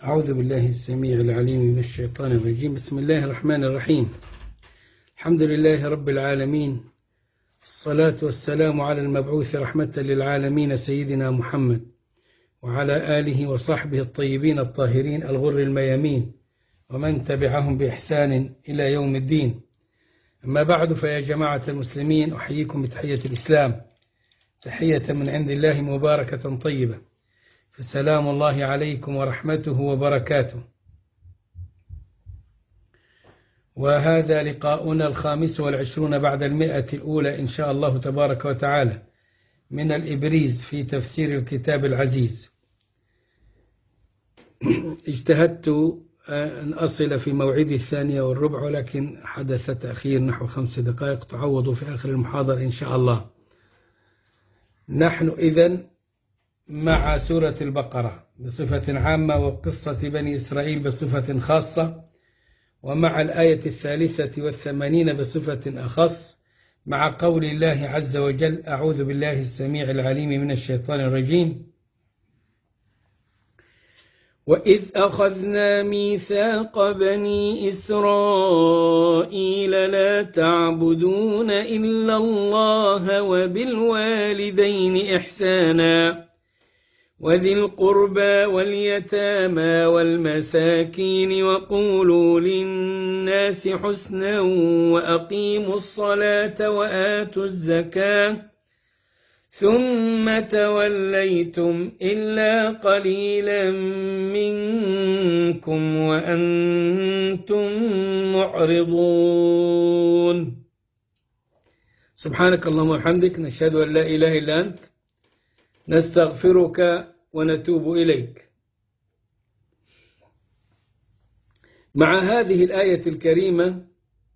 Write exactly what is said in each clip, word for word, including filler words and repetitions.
أعوذ بالله السميع العليم من الشيطان الرجيم. بسم الله الرحمن الرحيم. الحمد لله رب العالمين، الصلاة والسلام على المبعوث رحمة للعالمين سيدنا محمد وعلى آله وصحبه الطيبين الطاهرين الغر الميامين ومن تبعهم بإحسان إلى يوم الدين. أما بعد، فيا جماعة المسلمين أحييكم بتحية الإسلام، تحية من عند الله مباركة طيبة، فسلام الله عليكم ورحمته وبركاته. وهذا لقاؤنا الخامس والعشرون بعد المئة الأولى إن شاء الله تبارك وتعالى من الإبريز في تفسير الكتاب العزيز. اجتهدت أن أصل في موعدي الثانية والربع، ولكن حدث تأخير نحو خمس دقائق تعوض في آخر المحاضرة إن شاء الله. نحن إذن مع سورة البقرة بصفة عامة، وقصة بني إسرائيل بصفة خاصة، ومع الآية الثالثة والثمانين بصفة أخص، مع قول الله عز وجل: أعوذ بالله السميع العليم من الشيطان الرجيم. وإذ أخذنا ميثاق بني إسرائيل لا تعبدون إلا الله وبالوالدين إحسانا وذي القربى واليتامى والمساكين وقولوا للناس حسنا وأقيموا الصلاة وآتوا الزكاة ثم توليتم إلا قليلا منكم وأنتم معرضون. سبحانك اللهم وبحمدك، نشهد أن لا إله إلا أنت، نستغفرك ونتوب إليك. مع هذه الآية الكريمة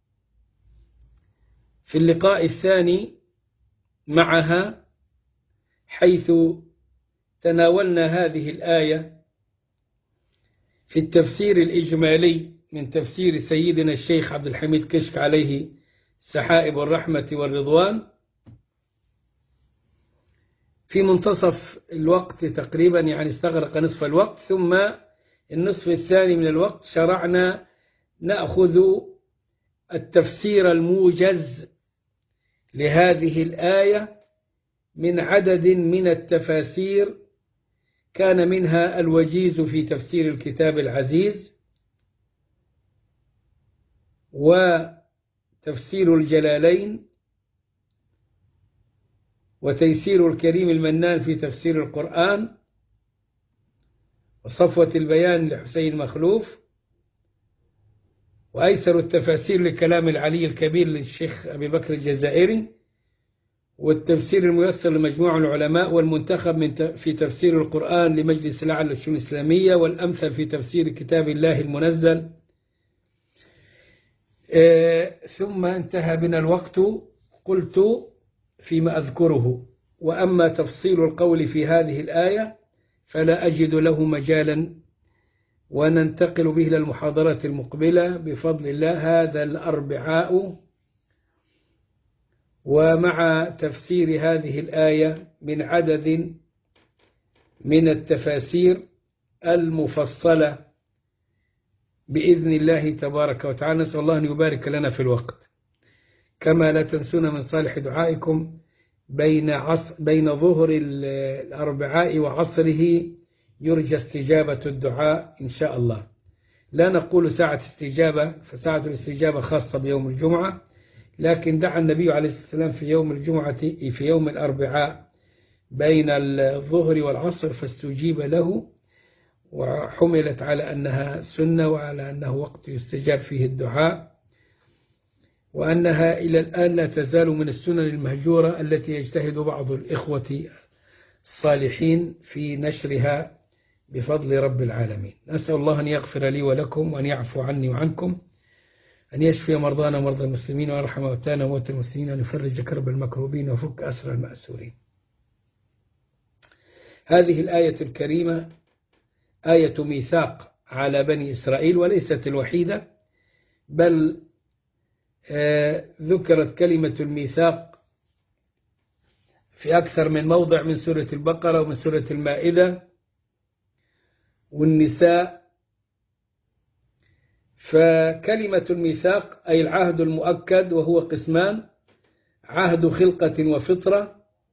في اللقاء الثاني معها، حيث تناولنا هذه الآية في التفسير الإجمالي من تفسير سيدنا الشيخ عبد الحميد كشك عليه سحائب الرحمة والرضوان، في منتصف الوقت تقريبا، يعني استغرق نصف الوقت، ثم النصف الثاني من الوقت شرعنا نأخذ التفسير الموجز لهذه الآية من عدد من التفاسير، كان منها الوجيز في تفسير الكتاب العزيز، وتفسير الجلالين، وتيسير الكريم المنان في تفسير القرآن، وصفوة البيان لحسين مخلوف، وأيسر التفاسير لكلام العلي الكبير للشيخ أبي بكر الجزائري، والتفسير الميسر لمجموع العلماء، والمنتخب من في تفسير القرآن لمجلس الأعلى للشؤون الإسلامية، والأمثل في تفسير كتاب الله المنزل. ثم انتهى بنا الوقت، قلت فيما أذكره: وأما تفصيل القول في هذه الآية فلا أجد له مجالا، وننتقل به إلى المحاضرة المقبلة بفضل الله هذا الأربعاء. ومع تفسير هذه الآية من عدد من التفاسير المفصلة بإذن الله تبارك وتعالى، نسأل الله أن يبارك لنا في الوقت. كما لا تنسون من صالح دعائكم بين عصر بين ظهر الأربعاء وعصره يرجى استجابة الدعاء إن شاء الله. لا نقول ساعة استجابة، فساعة الاستجابة خاصة بيوم الجمعة، لكن دعا النبي عليه الصلاة والسلام في يوم الجمعة في يوم الأربعاء بين الظهر والعصر فاستجيب له، وحملت على أنها سنة وعلى أنه وقت يستجاب فيه الدعاء، وأنها إلى الآن لا تزال من السنن المهجورة التي يجتهد بعض الإخوة الصالحين في نشرها بفضل رب العالمين. نسأل الله أن يغفر لي ولكم، وأن يعفو عني وعنكم، أن يشفي مرضانا ومرضى المسلمين، ويرحم موتانا وموتى المسلمين، وأن يفرج كرب المكروبين وفك أسر المأسورين. هذه الآية الكريمة آية ميثاق على بني إسرائيل، وليست الوحيدة، بل آه ذكرت كلمة الميثاق في أكثر من موضع من سورة البقرة ومن سورة المائدة والنساء فكلمة الميثاق أي العهد المؤكد، وهو قسمان: عهد خلقة وفطرة،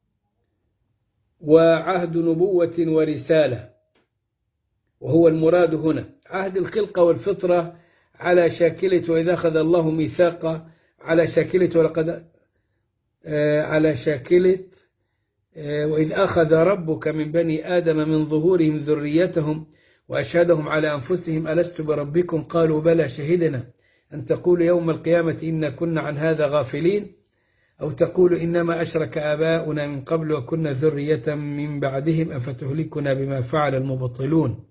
وعهد نبوة ورسالة، وهو المراد هنا. عهد الخلقة والفطرة على شاكلة وإذا أخذ الله ميثاقا، على شاكلة ولقد آه على شاكلة آه وإذ أخذ ربك من بني آدم من ظهورهم ذريتهم وأشهدهم على أنفسهم ألست بربكم قالوا بلى شهدنا أن تقول يوم القيامة إنا كنا عن هذا غافلين أو تقول إنما أشرك آباؤنا من قبل وكنا ذرية من بعدهم أفتهلكنا بما فعل المبطلون.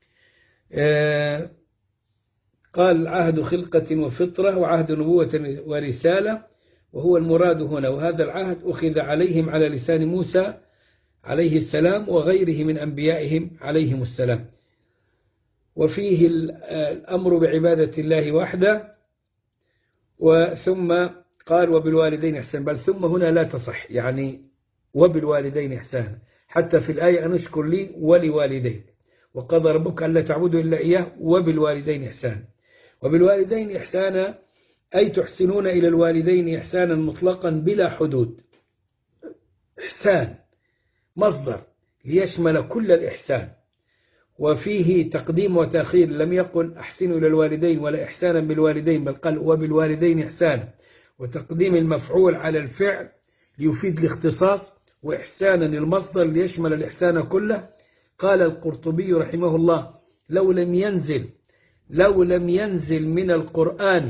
آه قال عهد خلقة وفطرة وعهد نبوة ورسالة، وهو المراد هنا. وهذا العهد أخذ عليهم على لسان موسى عليه السلام وغيره من أنبيائهم عليهم السلام، وفيه الأمر بعبادة الله وحده. وثم قال وبالوالدين إحسان، بل ثم هنا لا تصح، يعني وبالوالدين إحسان، حتى في الآية أن اشكر لي ولوالديك وقضى ربك ألا تعبدوا إلا إياه وبالوالدين إحسان. وبالوالدين إحسانا أي تحسنون إلى الوالدين إحسانا مطلقا بلا حدود. إحسان مصدر ليشمل كل الإحسان، وفيه تقديم وتأخير، لم يقل أحسنوا إلى الوالدين ولا إحسانا بالوالدين، بل قال وبالوالدين إحسانا، وتقديم المفعول على الفعل ليفيد الاختصاص، وإحسانا المصدر ليشمل الإحسان كله. قال القرطبي رحمه الله لو لم ينزل لو لم ينزل من القرآن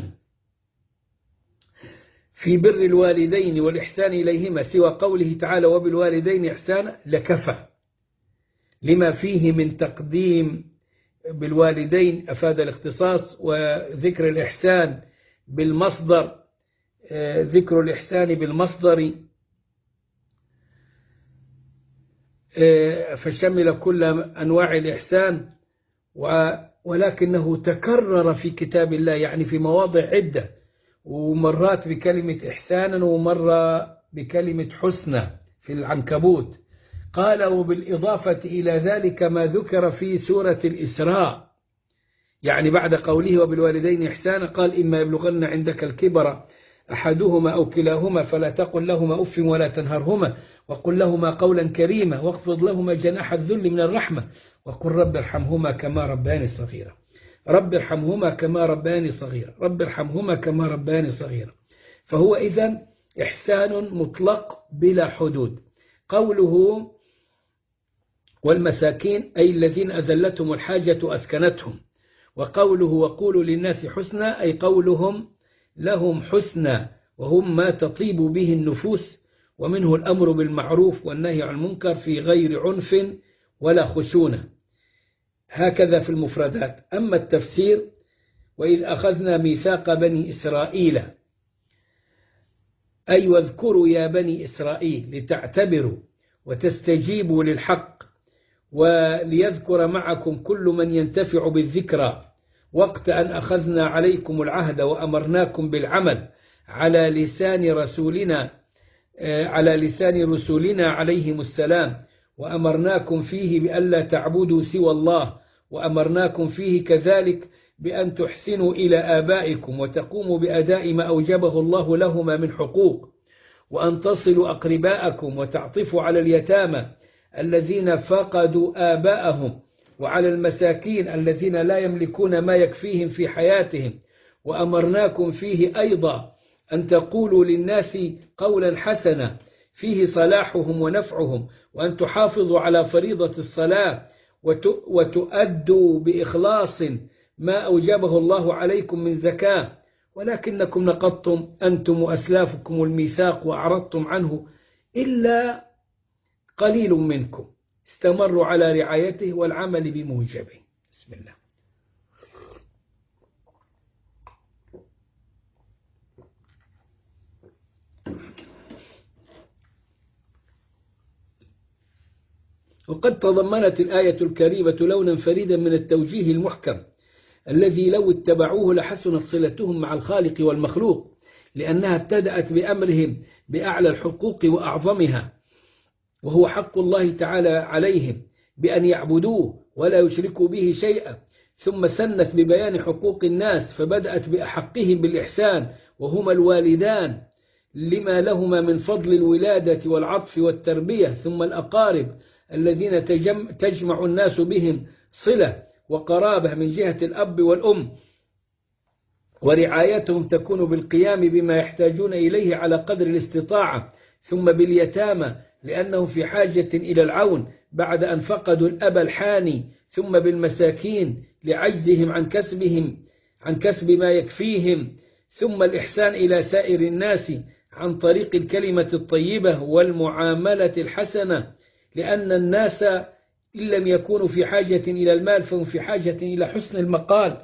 في بر الوالدين والإحسان إليهما سوى قوله تعالى وبالوالدين إحسانا لكفى، لما فيه من تقديم بالوالدين أفاد الاختصاص، وذكر الإحسان بالمصدر ذكر الإحسان بالمصدر فشمل كل أنواع الإحسان، ولكنه تكرر في كتاب الله، يعني في مواضع عدة، ومرات بكلمة إحسانا ومرة بكلمة حسنى في العنكبوت. قال وبالإضافة إلى ذلك ما ذكر في سورة الإسراء، يعني بعد قوله وبالوالدين إحسانا قال إما يبلغن عندك الكبر أحدهما أو كلاهما فلا تقل لهما أف ولا تنهرهما وقل لهما قولا كريما واخفض لهما جناح الذل من الرحمة وقل رب ارحمهما كما ربياني صغيرا. رب ارحمهما كما ربياني صغيرا رب ارحمهما كما ربياني صغيرا. فهو إذن إحسان مطلق بلا حدود. قوله والمساكين أي الذين أذلتهم الحاجة أسكنتهم، وقوله وقولوا للناس حسنا أي قولهم لهم حسنا وهم ما تطيب به النفوس، ومنه الأمر بالمعروف والنهي عن المنكر في غير عنف ولا خشونة. هكذا في المفردات. أما التفسير وإذ أخذنا ميثاق بني إسرائيل أي واذكروا يا بني إسرائيل لتعتبروا وتستجيبوا للحق، وليذكر معكم كل من ينتفع بالذكرى وقت أن أخذنا عليكم العهد وأمرناكم بالعمل على لسان رسولنا على لسان رسولنا عليهم السلام، وأمرناكم فيه بألا تعبدوا سوى الله، وأمرناكم فيه كذلك بأن تحسنوا إلى آبائكم وتقوموا بأداء ما أوجبه الله لهما من حقوق، وأن تصلوا أقرباءكم وتعطفوا على اليتامى الذين فقدوا آباءهم وعلى المساكين الذين لا يملكون ما يكفيهم في حياتهم. وأمرناكم فيه أيضا أن تقولوا للناس قولا حسنا فيه صلاحهم ونفعهم، وأن تحافظوا على فريضة الصلاة وتؤدوا بإخلاص ما أوجبه الله عليكم من زكاة، ولكنكم نقضتم أنتم وأسلافكم الميثاق وأعرضتم عنه إلا قليل منكم استمروا على رعايته والعمل بموجبه. بسم الله. وقد تضمنت الآية الكريمة لونا فريدا من التوجيه المحكم الذي لو اتبعوه لحسنت صلتهم مع الخالق والمخلوق، لأنها ابتدأت بأمرهم بأعلى الحقوق وأعظمها، وهو حق الله تعالى عليهم بأن يعبدوه ولا يشركوا به شيئا، ثم ثنت ببيان حقوق الناس فبدأت بأحقهم بالإحسان وهما الوالدان لما لهما من فضل الولادة والعطف والتربية، ثم الأقارب الذين تجمع الناس بهم صلة وقرابة من جهة الأب والأم، ورعايتهم تكون بالقيام بما يحتاجون إليه على قدر الاستطاعة، ثم باليتامى لأنهم في حاجة إلى العون بعد أن فقدوا الأب الحاني، ثم بالمساكين لعجزهم عن كسبهم عن كسب ما يكفيهم، ثم الإحسان إلى سائر الناس عن طريق الكلمة الطيبة والمعاملة الحسنة، لأن الناس إن لم يكونوا في حاجة إلى المال فهم في حاجة إلى حسن المقال.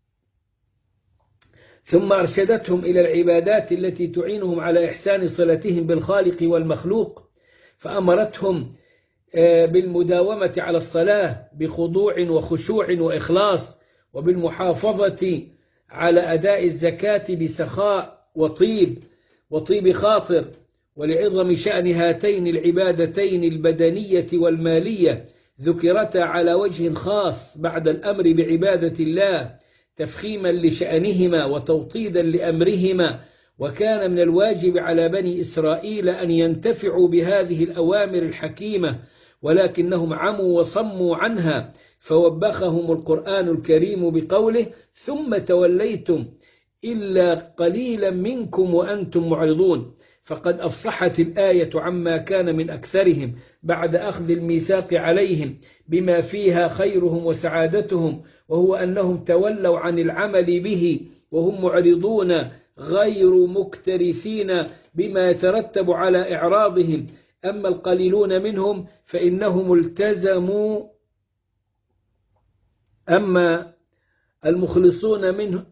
ثم أرشدتهم إلى العبادات التي تعينهم على إحسان صلتهم بالخالق والمخلوق، فأمرتهم بالمداومة على الصلاة بخضوع وخشوع وإخلاص، وبالمحافظة على أداء الزكاة بسخاء وطيب وطيب خاطر، ولعظم شأن هاتين العبادتين البدنية والمالية ذكرتا على وجه خاص بعد الأمر بعبادة الله تفخيما لشأنهما وتوطيدا لأمرهما. وكان من الواجب على بني إسرائيل أن ينتفعوا بهذه الأوامر الحكيمة، ولكنهم عموا وصموا عنها، فوبخهم القرآن الكريم بقوله: ثم توليتم إلا قليلا منكم وأنتم معرضون. فقد أفصحت الآية عما كان من أكثرهم بعد أخذ الميثاق عليهم بما فيها خيرهم وسعادتهم، وهو أنهم تولوا عن العمل به وهم معرضون غير مكترثين بما يترتب على إعراضهم. أما القليلون منهم فإنهم التزموا أما المخلصون منهم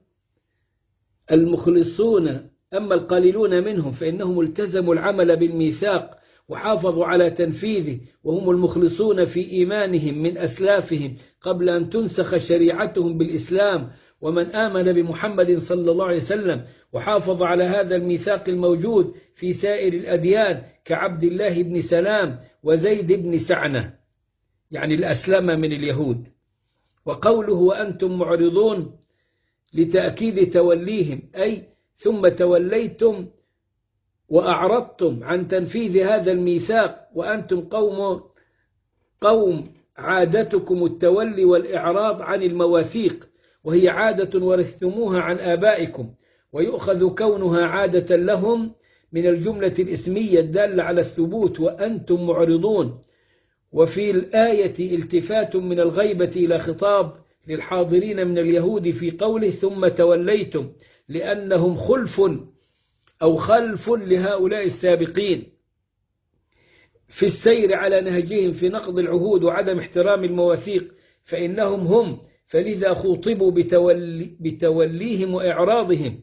المخلصون أما القليلون منهم فإنهم التزموا العمل بالميثاق وحافظوا على تنفيذه، وهم المخلصون في إيمانهم من أسلافهم قبل أن تنسخ شريعتهم بالإسلام. ومن آمن بمحمد صلى الله عليه وسلم وحافظ على هذا الميثاق الموجود في سائر الأديان كعبد الله بن سلام وزيد بن سعنة، يعني الأسلم من اليهود. وقوله وأنتم معرضون لتأكيد توليهم، أي ثم توليتم وأعرضتم عن تنفيذ هذا الميثاق وأنتم قوم قوم عادتكم التولي والإعراض عن المواثيق، وهي عادة ورثتموها عن آبائكم، ويؤخذ كونها عادة لهم من الجملة الاسمية الدالة على الثبوت وأنتم معرضون. وفي الآية التفات من الغيبة إلى خطاب للحاضرين من اليهود في قوله ثم توليتم، لأنهم خلف أو خلف لهؤلاء السابقين في السير على نهجهم في نقض العهود وعدم احترام المواثيق، فإنهم هم، فلذا خوطبوا بتولي بتوليهم وإعراضهم.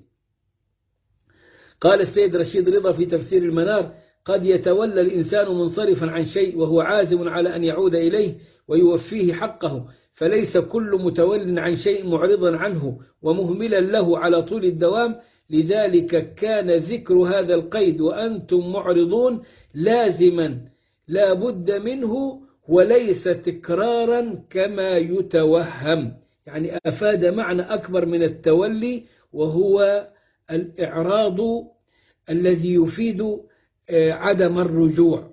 قال السيد رشيد رضا في تفسير المنار: قد يتولى الإنسان منصرفا عن شيء وهو عازم على أن يعود إليه ويوفيه حقه، فليس كل متول عن شيء معرضا عنه ومهملا له على طول الدوام. لذلك كان ذكر هذا القيد وأنتم معرضون لازما لا بد منه وليس تكرارا كما يتوهم، يعني أفاد معنى أكبر من التولي، وهو الإعراض الذي يفيد عدم الرجوع.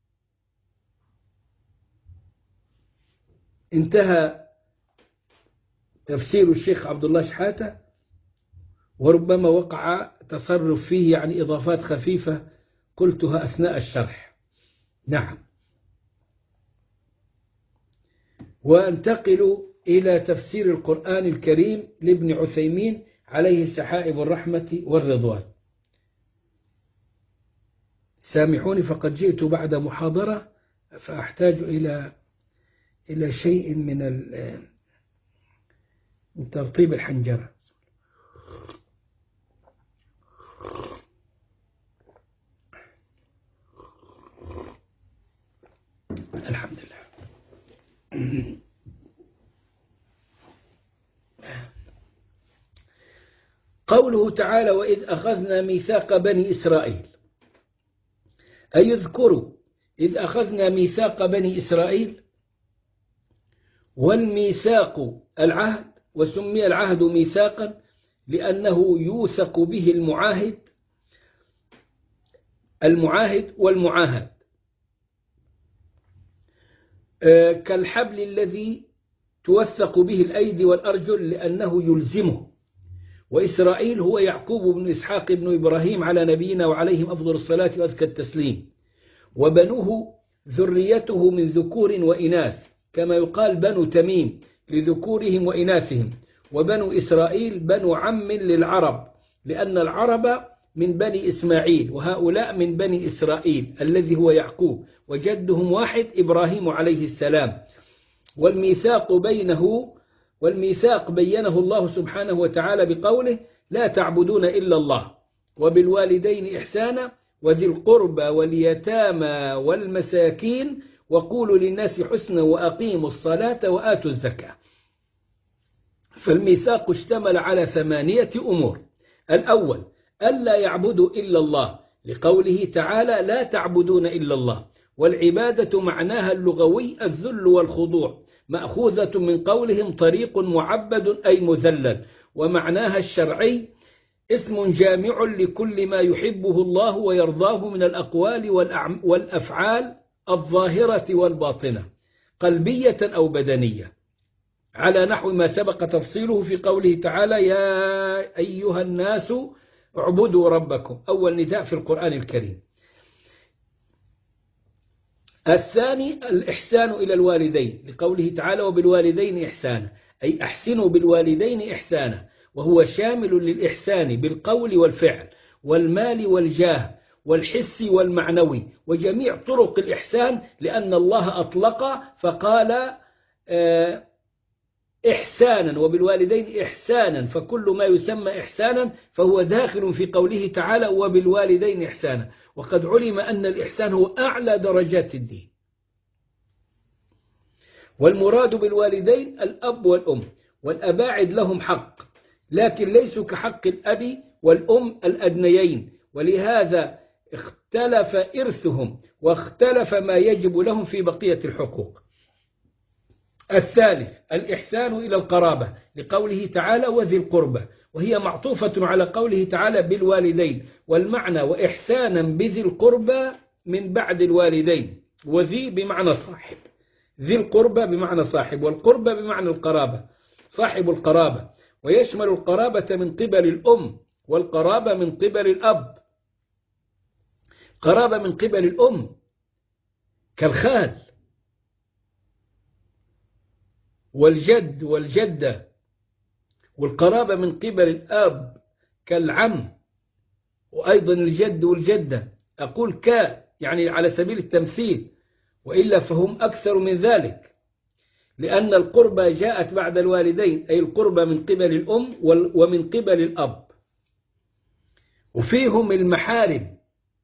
انتهى تفسير الشيخ عبد الله شحاتة، وربما وقع تصرف فيه يعني إضافات خفيفة قلتها أثناء الشرح. نعم. وانتقل إلى تفسير القرآن الكريم لابن عثيمين عليه سحائب الرحمة والرضوان. سامحوني فقد جئت بعد محاضرة فأحتاج إلى إلى شيء من من ترطيب الحنجرة. الحمد لله. قوله تعالى وإذ أخذنا ميثاق بني إسرائيل، أي اذكروا إذ أخذنا ميثاق بني إسرائيل. والميثاق العهد وسمي العهد ميثاقا لأنه يوثق به المعاهد المعاهد والمعاهد، كالحبل الذي توثق به الأيدي والأرجل لأنه يلزمه. وإسرائيل هو يعقوب بن إسحاق بن إبراهيم على نبينا وعليهم أفضل الصلاة وأزكى التسليم، وبنوه ذريته من ذكور وإناث، كما يقال بنو تميم لذكورهم وإناثهم، وبنو إسرائيل بنو عم للعرب لأن العرب من بني إسماعيل، وهؤلاء من بني إسرائيل الذي هو يعقوب، وجدهم واحد إبراهيم عليه السلام. والميثاق بينه والميثاق بينه الله سبحانه وتعالى بقوله لا تعبدون إلا الله، وبالوالدين إحسانا، وذي القربى واليتامى والمساكين، وقولوا للناس حسنا، وأقيموا الصلاة وآتوا الزكاة. فالميثاق اشتمل على ثمانية أمور. الأول ألا يعبدوا إلا الله، لقوله تعالى لا تعبدون إلا الله، والعبادة معناها اللغوي الذل والخضوع، مأخوذة من قولهم طريق معبد أي مذلل، ومعناها الشرعي اسم جامع لكل ما يحبه الله ويرضاه من الأقوال والأفعال الظاهرة والباطنة، قلبية أو بدنية، على نحو ما سبق تفصيله في قوله تعالى يا أيها الناس اعبدوا ربكم، أول نداء في القرآن الكريم. الثاني الإحسان إلى الوالدين، لقوله تعالى وبالوالدين إحسانا، أي أحسنوا بالوالدين إحسانا، وهو شامل للإحسان بالقول والفعل والمال والجاه والحس والمعنوي وجميع طرق الإحسان، لأن الله أطلق فقال إحسانا وبالوالدين إحسانا، فكل ما يسمى إحسانا فهو داخل في قوله تعالى وبالوالدين إحسانا، وقد علم أن الإحسان هو أعلى درجات الدين. والمراد بالوالدين الأب والأم، والأباعد لهم حق لكن ليسوا كحق الأب والأم الأدنيين، ولهذا اختلف إرثهم واختلف ما يجب لهم في بقية الحقوق. الثالث الإحسان إلى القرابة، لقوله تعالى وذي القربى، وهي معطوفة على قوله تعالى بالوالدين، والمعنى وإحسانا بذي القربى من بعد الوالدين، وذي بمعنى صاحب، ذي القربى بمعنى صاحب، والقربى بمعنى القرابة، صاحب القرابة، ويشمل القرابة من قبل الأم والقرابة من قبل الأب. قرابة من قبل الأم كالخال والجد والجدة، والقرابة من قبل الأب كالعم، وأيضا الجد والجدة. أقول كا يعني على سبيل التمثيل، وإلا فهم أكثر من ذلك، لأن القربة جاءت بعد الوالدين، أي القربة من قبل الأم ومن قبل الأب، وفيهم المحارم.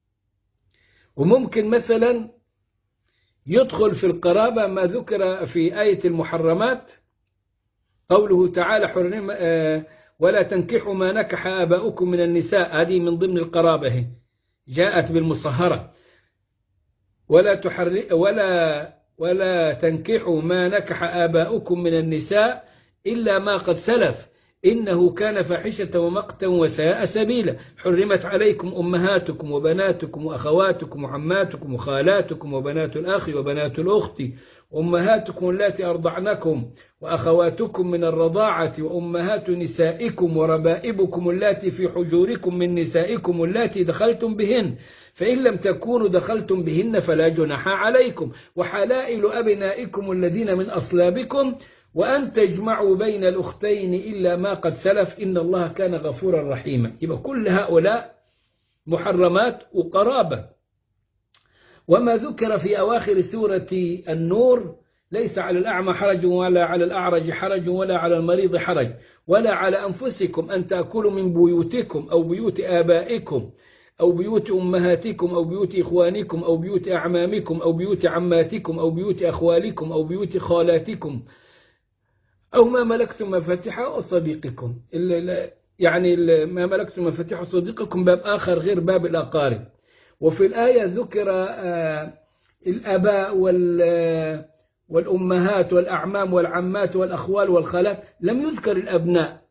وممكن مثلا يدخل في القرابة ما ذكر في آية المحرمات، قوله تعالى حرم ولا تنكحوا ما نكح آباؤكم من النساء، هذه من ضمن القرابة، جاءت بالمصهرة، ولا تحر ولا ولا تنكحوا ما نكح آباؤكم من النساء إلا ما قد سلف إنه كان فاحشة ومقتا وساء سبيلا. حرمت عليكم أمهاتكم وبناتكم وأخواتكم وعماتكم وخالاتكم وبنات الأخ وبنات الأخت أمهاتكم اللاتي أرضعنكم وأخواتكم من الرضاعة وأمهات نسائكم وربائبكم اللاتي في حجوركم من نسائكم اللاتي دخلتم بهن، فإن لم تكونوا دخلتم بهن فلا جناح عليكم، وحلائل أبنائكم الذين من أصلابكم، وأن تجمعوا بين الأختين إلا ما قد سلف إن الله كان غفورا رحيما. يبقى كل هؤلاء محرمات وقرابة. وما ذكر في أواخر سورة النور ليس على الأعمى حرج ولا على الأعرج حرج ولا على المريض حرج ولا على أنفسكم أن تأكلوا من بيوتكم أو بيوت آبائكم أو بيوت أمهاتكم أو بيوت إخوانكم أو بيوت أعمامكم أو بيوت عماتكم أو بيوت أخوالكم أو بيوت خالاتكم أو ما ملكتم مفاتيح صديقكم. يعني ما ملكتم مفاتيح صديقكم باب آخر غير باب الأقارب. وفي الآية ذكر الآباء والأمهات والأعمام والعمات والأخوال والخالات، لم يذكر الأبناء.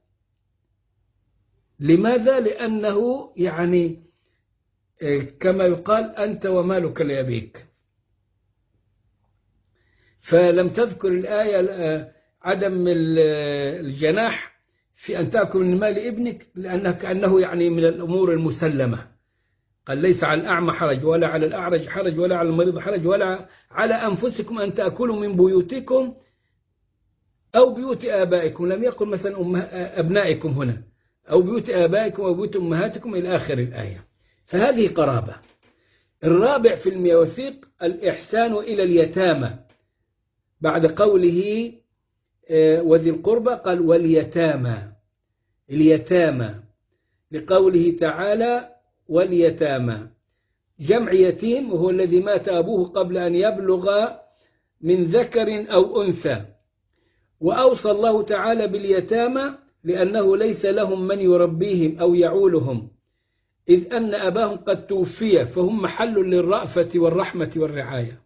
لماذا؟ لأنه يعني كما يقال أنت ومالك لأبيك. فلم تذكر الآية عدم الجناح في أن تأكل من مال ابنك، لأنه كأنه يعني من الأمور المسلمة. قال ليس على الأعمى حرج ولا على الأعرج حرج ولا على المريض حرج ولا على أنفسكم أن تأكلوا من بيوتكم أو بيوت آبائكم. لم يقل مثلا أبنائكم هنا، أو بيوت آبائكم أو بيوت أمهاتكم إلى آخر الآية. فهذه قرابة. الرابع في المواثيق الإحسان إلى اليتامى، بعد قوله وذي القربى قال واليتامى، اليتامى لقوله تعالى واليتامى، جمع يتيم وهو الذي مات أبوه قبل أن يبلغ من ذكر أو أنثى. وأوصى الله تعالى باليتامى لأنه ليس لهم من يربيهم أو يعولهم، إذ أن أباهم قد توفي، فهم محل للرأفة والرحمة والرعاية.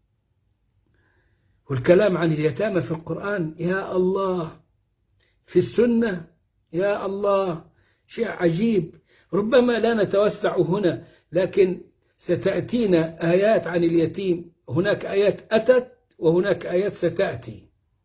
والكلام عن اليتامى في القرآن يا الله، في السنة يا الله، شيء عجيب. ربما لا نتوسع هنا، لكن ستأتينا آيات عن اليتيم. هناك آيات أتت وهناك آيات ستأتي،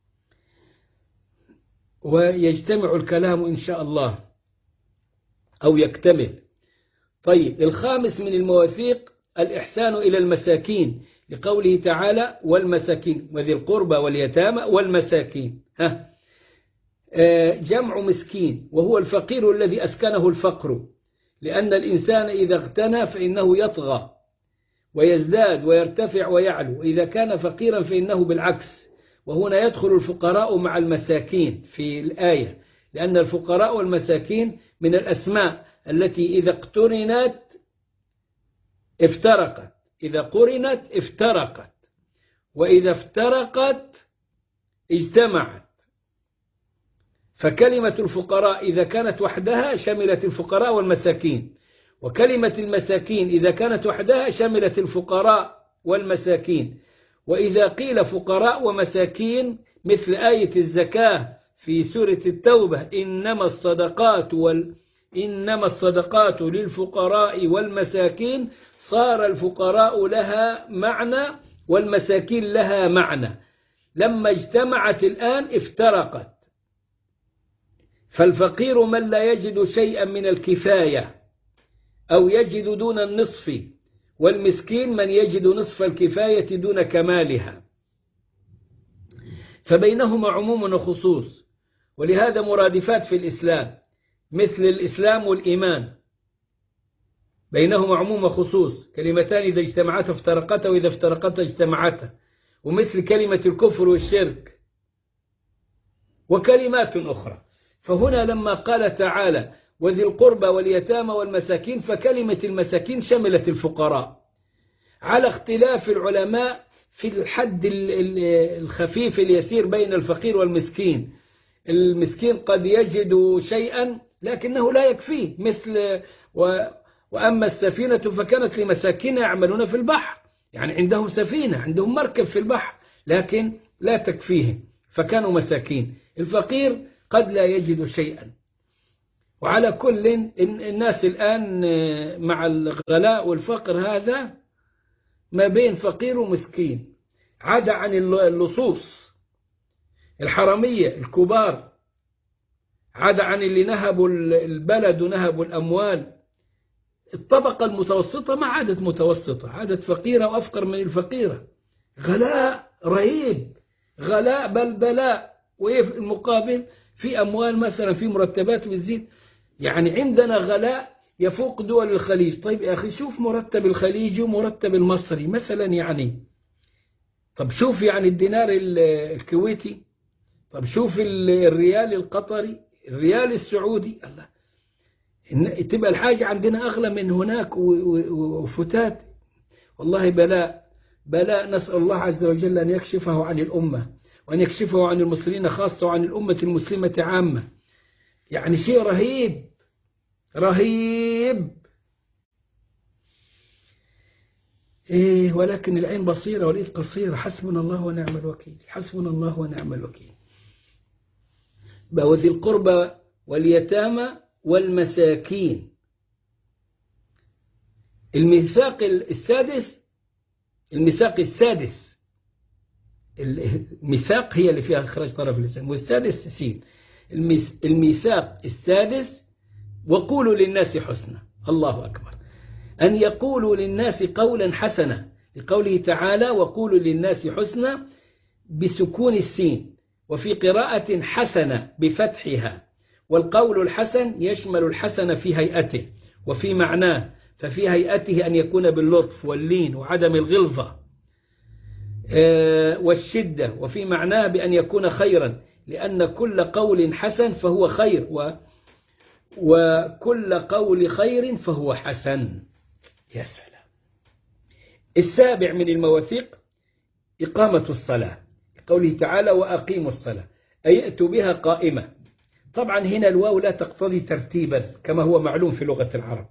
ويجتمع الكلام إن شاء الله أو يكتمل. طيب، الخامس من المواثيق الإحسان إلى المساكين، لقوله تعالى والمساكين وذي القربى واليتامى والمساكين. ها، جمع مسكين وهو الفقير الذي أسكنه الفقر، لأن الإنسان إذا اغتنى فإنه يطغى ويزداد ويرتفع ويعلو، وإذا كان فقيرا فإنه بالعكس. وهنا يدخل الفقراء مع المساكين في الآية، لأن الفقراء والمساكين من الأسماء التي إذا اقترنت افترقت، إذا قرنت افترقت، وإذا افترقت اجتمعت. فكلمة الفقراء إذا كانت وحدها شملت الفقراء والمساكين، وكلمة المساكين إذا كانت وحدها شملت الفقراء والمساكين. وإذا قيل فقراء ومساكين مثل آية الزكاة في سورة التوبة إنما الصدقات وال إنما الصدقات للفقراء والمساكين، صار الفقراء لها معنى والمساكين لها معنى. لما اجتمعت الآن افترقت. فالفقير من لا يجد شيئا من الكفاية أو يجد دون النصف، والمسكين من يجد نصف الكفاية دون كمالها. فبينهما عموم وخصوص، ولهذا مرادفات في الإسلام مثل الإسلام والإيمان، بينهما عموم وخصوص، كلمتان إذا اجتمعتا افترقتا وإذا افترقتا اجتمعتا. ومثل كلمة الكفر والشرك وكلمات أخرى. فهنا لما قال تعالى وذي القربى واليتامى والمساكين، فكلمة المساكين شملت الفقراء، على اختلاف العلماء في الحد الخفيف اليسير بين الفقير والمسكين. المسكين قد يجد شيئا لكنه لا يكفيه، مثل و وأما السفينة فكانت لمساكين يعملون في البحر، يعني عندهم سفينة، عندهم مركب في البحر، لكن لا تكفيهم فكانوا مساكين. الفقير قد لا يجد شيئا. وعلى كل الناس الآن مع الغلاء والفقر هذا ما بين فقير ومسكين، عدا عن اللصوص الحرامية الكبار، عدا عن اللي نهبوا البلد ونهبوا الأموال. الطبقة المتوسطة ما عادت متوسطة، عادت فقيرة وأفقر من الفقيرة. غلاء رهيب، غلاء بل بلاء. وفي المقابل في أموال مثلا، في مرتبات بتزيد. يعني عندنا غلاء يفوق دول الخليج. طيب يا أخي شوف مرتب الخليجي ومرتب المصري مثلا، يعني طب شوف يعني الدينار الكويتي، طب شوف الريال القطري، الريال السعودي. الله، تبقى الحاجة عندنا أغلى من هناك وفتات. والله بلاء بلاء. نسأل الله عز وجل أن يكشفه عن الأمة، وأن يكشفه عن المصريين خاصة وعن الأمة المسلمة عامة. يعني شيء رهيب رهيب. إيه ولكن العين بصيرة والإيد قصيرة. حسبنا الله ونعم الوكيل، حسبنا الله ونعم الوكيل. وذي القربى واليتامى والمساكين. الميثاق السادس، الميثاق السادس، الميثاق هي اللي فيها إخراج طرف اللسان، والسادس سين. الميثاق السادس وقولوا للناس حسنا. الله أكبر. أن يقولوا للناس قولا حسنا، لقوله تعالى وقولوا للناس حسنا بسكون السين، وفي قراءة حسنة بفتحها. والقول الحسن يشمل الحسن في هيئته وفي معناه، ففي هيئته أن يكون باللطف واللين وعدم الغلظة والشدة، وفي معناه بأن يكون خيرا، لأن كل قول حسن فهو خير، و وكل قول خير فهو حسن. يا سلام. السابع من المواثيق إقامة الصلاة، قوله تعالى وأقيموا الصلاة، أي ائتوا بها قائمة. طبعا هنا الواو لا تقتضي ترتيبا كما هو معلوم في لغة العرب.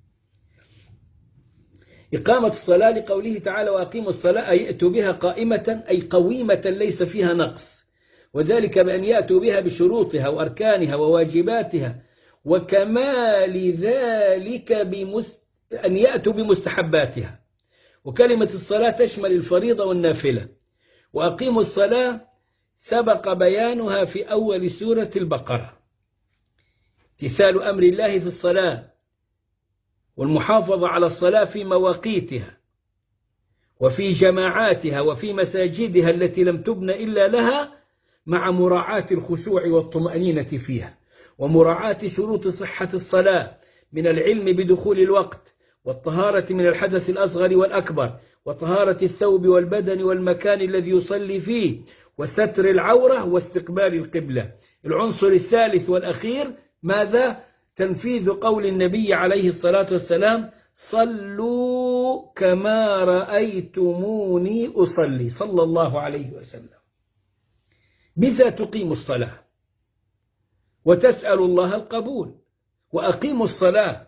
إقامة الصلاة لقوله تعالى وأقيموا الصلاة أي ائتوا بها قائمة، أي قويمة ليس فيها نقص، وذلك بأن يأتوا بها بشروطها وأركانها وواجباتها، وكمال ذلك بمست... أن يأتوا بمستحباتها. وكلمة الصلاة تشمل الفريضة والنافلة. وأقيموا الصلاة سبق بيانها في أول سورة البقرة، امتثال أمر الله في الصلاة، والمحافظة على الصلاة في مواقيتها وفي جماعاتها وفي مساجدها التي لم تبن إلا لها، مع مراعاة الخشوع والطمأنينة فيها، ومراعاة شروط صحة الصلاة من العلم بدخول الوقت، والطهارة من الحدث الأصغر والأكبر، وطهارة الثوب والبدن والمكان الذي يصلي فيه، وستر العورة واستقبال القبلة. العنصر الثالث والأخير ماذا؟ تنفيذ قول النبي عليه الصلاة والسلام صلوا كما رأيتموني أصلي، صلى الله عليه وسلم. بذا تقيم الصلاة وتسأل الله القبول. وأقيموا الصلاة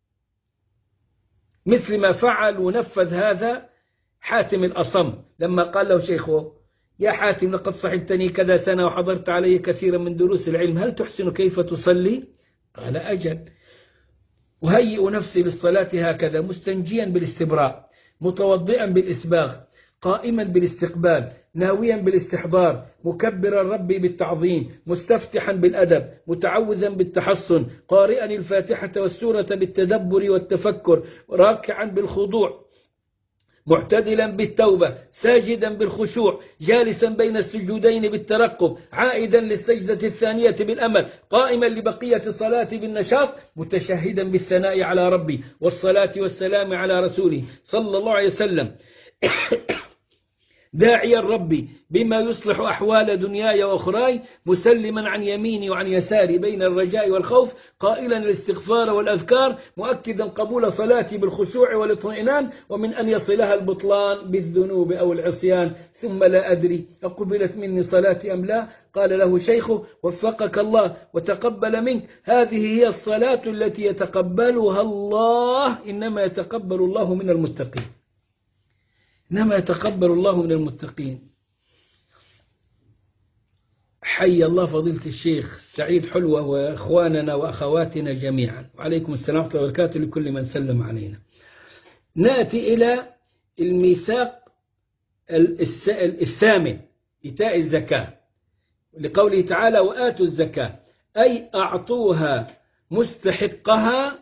مثل ما فعل ونفذ هذا حاتم الأصم لما قال له شيخه يا حاتم لقد صحبتني كذا سنة وحضرت علي كثيرا من دروس العلم، هل تحسن كيف تصلي؟ قال أجل. وهيئ نفسي للصلاة هكذا، مستنجيا بالاستبراء، متوضئا بالإسباغ، قائما بالاستقبال، ناويا بالاستحضار، مكبرا ربي بالتعظيم، مستفتحا بالأدب، متعوذا بالتحصن، قارئا الفاتحة والسورة بالتدبر والتفكر، راكعا بالخضوع، معتدلا بالتوبة، ساجدا بالخشوع، جالسا بين السجودين بالترقب، عائدا للسجدة الثانية بالأمل، قائما لبقية الصلاة بالنشاط، متشهدا بالثناء على ربي والصلاة والسلام على رسوله صلى الله عليه وسلم، داعيا ربي بما يصلح أحوال دنياي وأخراي، مسلما عن يميني وعن يساري بين الرجاء والخوف، قائلا الاستغفار والأذكار، مؤكدا قبول صلاتي بالخشوع والاطمئنان، ومن أن يصلها البطلان بالذنوب أو العصيان، ثم لا أدري أقبلت مني صلاتي أم لا. قال له شيخه وفقك الله وتقبل منك، هذه هي الصلاة التي يتقبلها الله، إنما يتقبل الله من المتقين، إنما يتقبل الله من المتقين. حي الله فضيلة الشيخ سعيد حلوة وإخواننا وأخواتنا جميعا، وعليكم السلام ورحمة الله وبركاته لكل من سلم علينا. نأتي إلى الميثاق الثامن، إيتاء الزكاة، لقوله تعالى وآتوا الزكاة، أي أعطوها مستحقها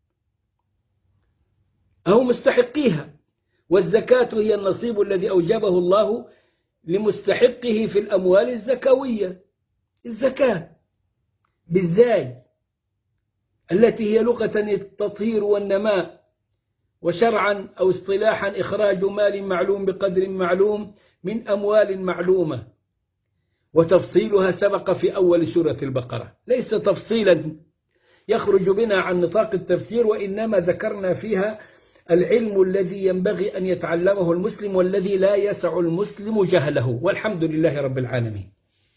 أو مستحقيها. والزكاة هي النصيب الذي أوجبه الله لمستحقه في الأموال الزكوية، الزكاة بالزاي التي هي لغة التطهير والنماء، وشرعا أو اصطلاحا إخراج مال معلوم بقدر معلوم من أموال معلومة. وتفصيلها سبق في أول سورة البقرة، ليس تفصيلا يخرج بنا عن نطاق التفسير، وإنما ذكرنا فيها العلم الذي ينبغي أن يتعلمه المسلم والذي لا يسع المسلم جهله، والحمد لله رب العالمين.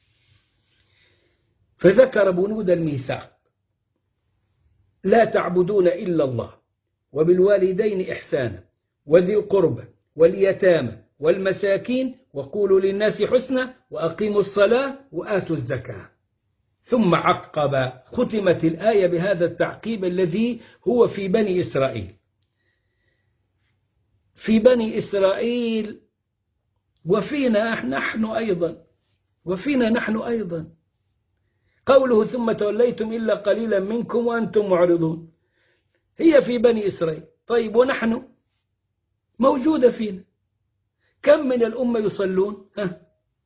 فذكر بنود الميثاق: لا تعبدون إلا الله، وبالوالدين إحسانا، وذي القربى واليتامى والمساكين وقولوا للناس حسنا وأقيموا الصلاة وآتوا الزكاة. ثم عقب، ختمت الآية بهذا التعقيب الذي هو في بني إسرائيل. في بني إسرائيل وفينا نحن أيضا، وفينا نحن أيضا. قوله ثم توليتم إلا قليلا منكم وأنتم معرضون، هي في بني إسرائيل. طيب ونحن موجودة فينا. كم من الأمة يصلون؟ ها؟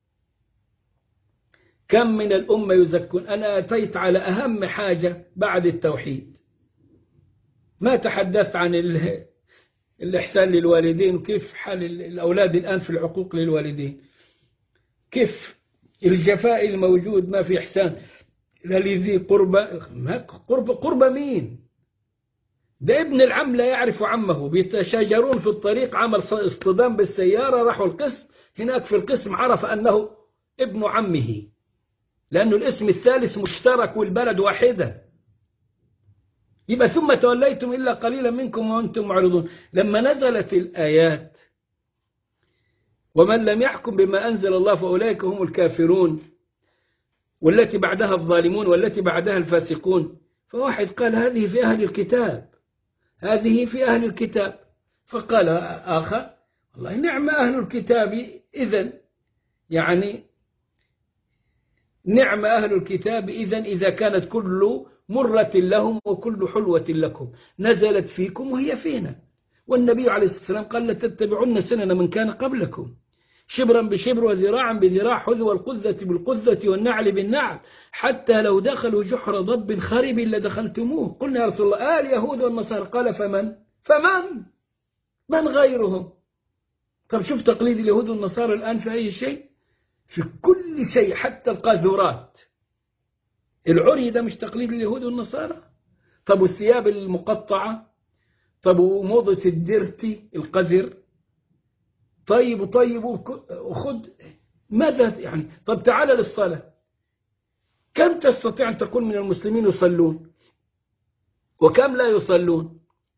كم من الأمة يزكون؟ أنا أتيت على أهم حاجة بعد التوحيد. ما تحدثت عن الإحسان للوالدين وكيف حال الأولاد الآن في العقوق للوالدين، كيف الجفاء الموجود، ما في إحسان لذي قربة. قربة قربة مين؟ ده ابن العم لا يعرف عمه، بيتشاجرون في الطريق، عمل اصطدام بالسيارة، راحوا القسم، هناك في القسم عرف أنه ابن عمه، لأنه الاسم الثالث مشترك والبلد واحدة. يبقى ثم توليتم إلا قليلا منكم وأنتم معرضون. لما نزلت الآيات ومن لم يحكم بما أنزل الله فأولئك هم الكافرون، والتي بعدها الظالمون، والتي بعدها الفاسقون، فواحد قال هذه في أهل الكتاب، هذه في أهل الكتاب. فقال آخر والله نعم أهل الكتاب، إذن يعني نعم أهل الكتاب إذن إذا كانت كل مرة لهم وكل حلوة لكم، نزلت فيكم وهي فينا. والنبي عليه الصلاة والسلام قال لتتبعن سنن من كان قبلكم شبرا بشبر وذراعا بذراع، حذو القذة بالقذة والنعل بالنعل، حتى لو دخلوا جحر ضب خرب لدخلتموه. قلنا يا رسول الله آه اليهود والنصارى، قال فمن فمن من غيرهم؟ طب شوف تقليد اليهود والنصارى الآن في أي شيء، في كل شيء، حتى القاذورات. العري ده مش تقليد اليهود والنصارى؟ طب والثياب المقطعة؟ طب وموضة الديرتي القذر؟ طيب طيب وخد ماذا يعني؟ طب تعال للصلاة، كم تستطيع أن تقول من المسلمين يصلون وكم لا يصلون؟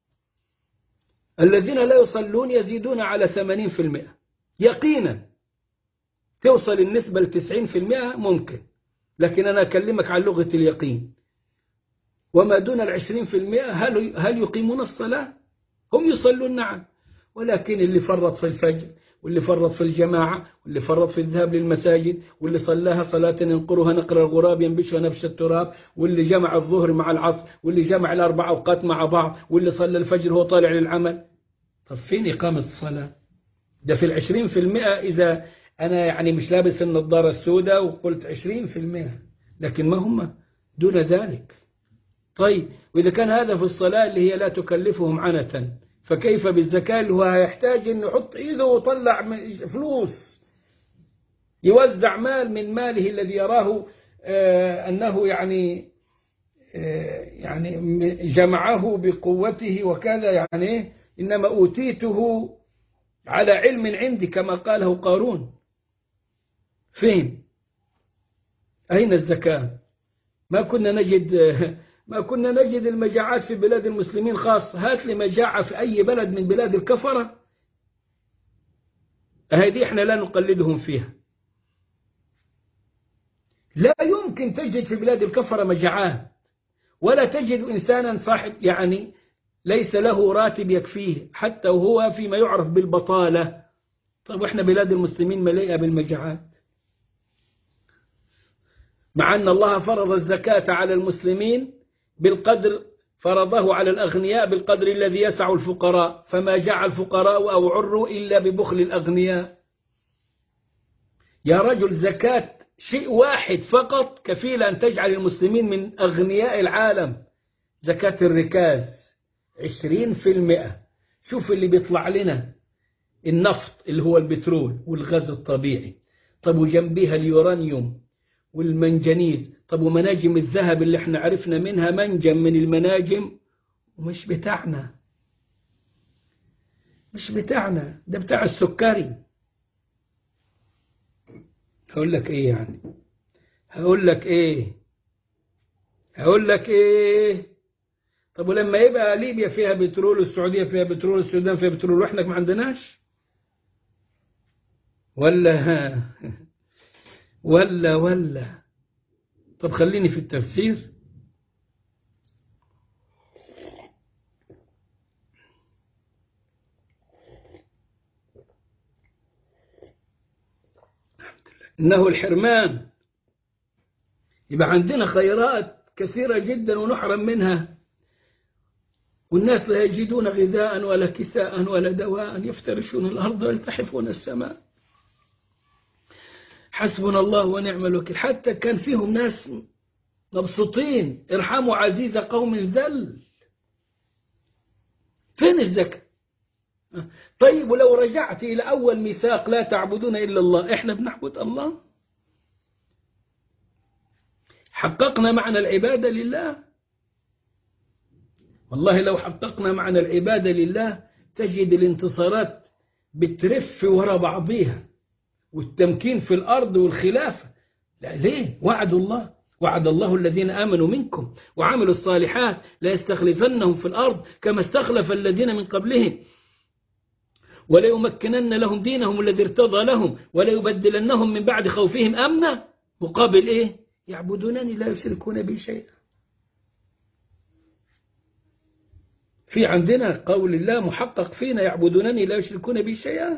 الذين لا يصلون يزيدون على ثمانين في المئة يقينا، توصل النسبة لتسعين في المئة ممكن، لكن أنا أكلمك عن لغة اليقين. وما دون العشرين في المئة هل, هل يقيمون الصلاة؟ هم يصلون نعم، ولكن اللي فرط في الفجر، واللي فرط في الجماعة، واللي فرط في الذهاب للمساجد، واللي صلاها صلاة ينقرها نقر الغراب ينبشها نبش التراب، واللي جمع الظهر مع العصر، واللي جمع الأربع أوقات مع بعض، واللي صلى الفجر وهو طالع للعمل. طب فين إقامة الصلاة؟ ده في العشرين في المئة، إذا أنا يعني مش لابس النظارة السوداء وقلت عشرين في المئة، لكن ما هم دون ذلك. طيب وإذا كان هذا في الصلاة اللي هي لا تكلفهم عنة، فكيف بالزكاة اللي هو يحتاج أن يحط إيده ويطلع فلوس، يوزع مال من ماله الذي يراه آه أنه يعني آه يعني جمعه بقوته وكذا، يعني إنما أوتيته على علم عندي كما قاله قارون. فين؟ أين الزكاة؟ ما كنا نجد ما كنا نجد المجاعات في بلاد المسلمين خاصة. هات لي مجاعة في أي بلد من بلاد الكفرة، هذه إحنا لا نقلدهم فيها. لا يمكن تجد في بلاد الكفرة مجاعات، ولا تجد إنسانا صاحب يعني ليس له راتب يكفيه حتى وهو فيما يعرف بالبطالة. طيب وإحنا بلاد المسلمين مليئة بالمجاعات، مع أن الله فرض الزكاة على المسلمين بالقدر، فرضه على الأغنياء بالقدر الذي يسع الفقراء، فما جاع الفقراء أو عروا إلا ببخل الأغنياء. يا رجل زكاة شيء واحد فقط كفيلة أن تجعل المسلمين من أغنياء العالم، زكاة الركاز عشرين في المئة. شوف اللي بيطلع لنا النفط اللي هو البترول والغاز الطبيعي، طب وجنبها اليورانيوم والمنجنيز، طب ومناجم الذهب اللي احنا عرفنا منها منجم من المناجم، ومش بتاعنا، مش بتاعنا، ده بتاع السكري. هقول لك ايه يعني هقول لك ايه هقول لك ايه طب ولما يبقى ليبيا فيها بترول والسعودية فيها بترول والسودان فيها بترول واحنا ما عندناش؟ ولا ولا ولا طب خليني في التفسير. إنه الحرمان، يبقى عندنا خيرات كثيرة جدا ونحرم منها، والناس لا يجدون غذاء ولا كساء ولا دواء، يفترشون الأرض ويلتحفون السماء. حسبنا الله ونعم الوكيل. حتى كان فيهم ناس مبسوطين، ارحموا عزيز قوم ذل. فين الزكاة؟ طيب ولو رجعت إلى أول ميثاق لا تعبدون إلا الله، إحنا بنعبد الله؟ حققنا معنى العبادة لله؟ والله لو حققنا معنى العبادة لله تجد الانتصارات بترف وراء بعضيها، والتمكين في الأرض والخلافة. لا ليه؟ وعد الله، وعد الله الذين آمنوا منكم وعملوا الصالحات لا يستخلفنهم في الأرض كما استخلف الذين من قبلهم ولا يمكنن لهم دينهم الذي ارتضى لهم ولا يبدلنهم من بعد خوفهم أمنا. مقابل إيه؟ يعبدونني لا يشركون بي شيئا. في عندنا قول الله محقق فينا، يعبدونني لا يشركون بي شيئا.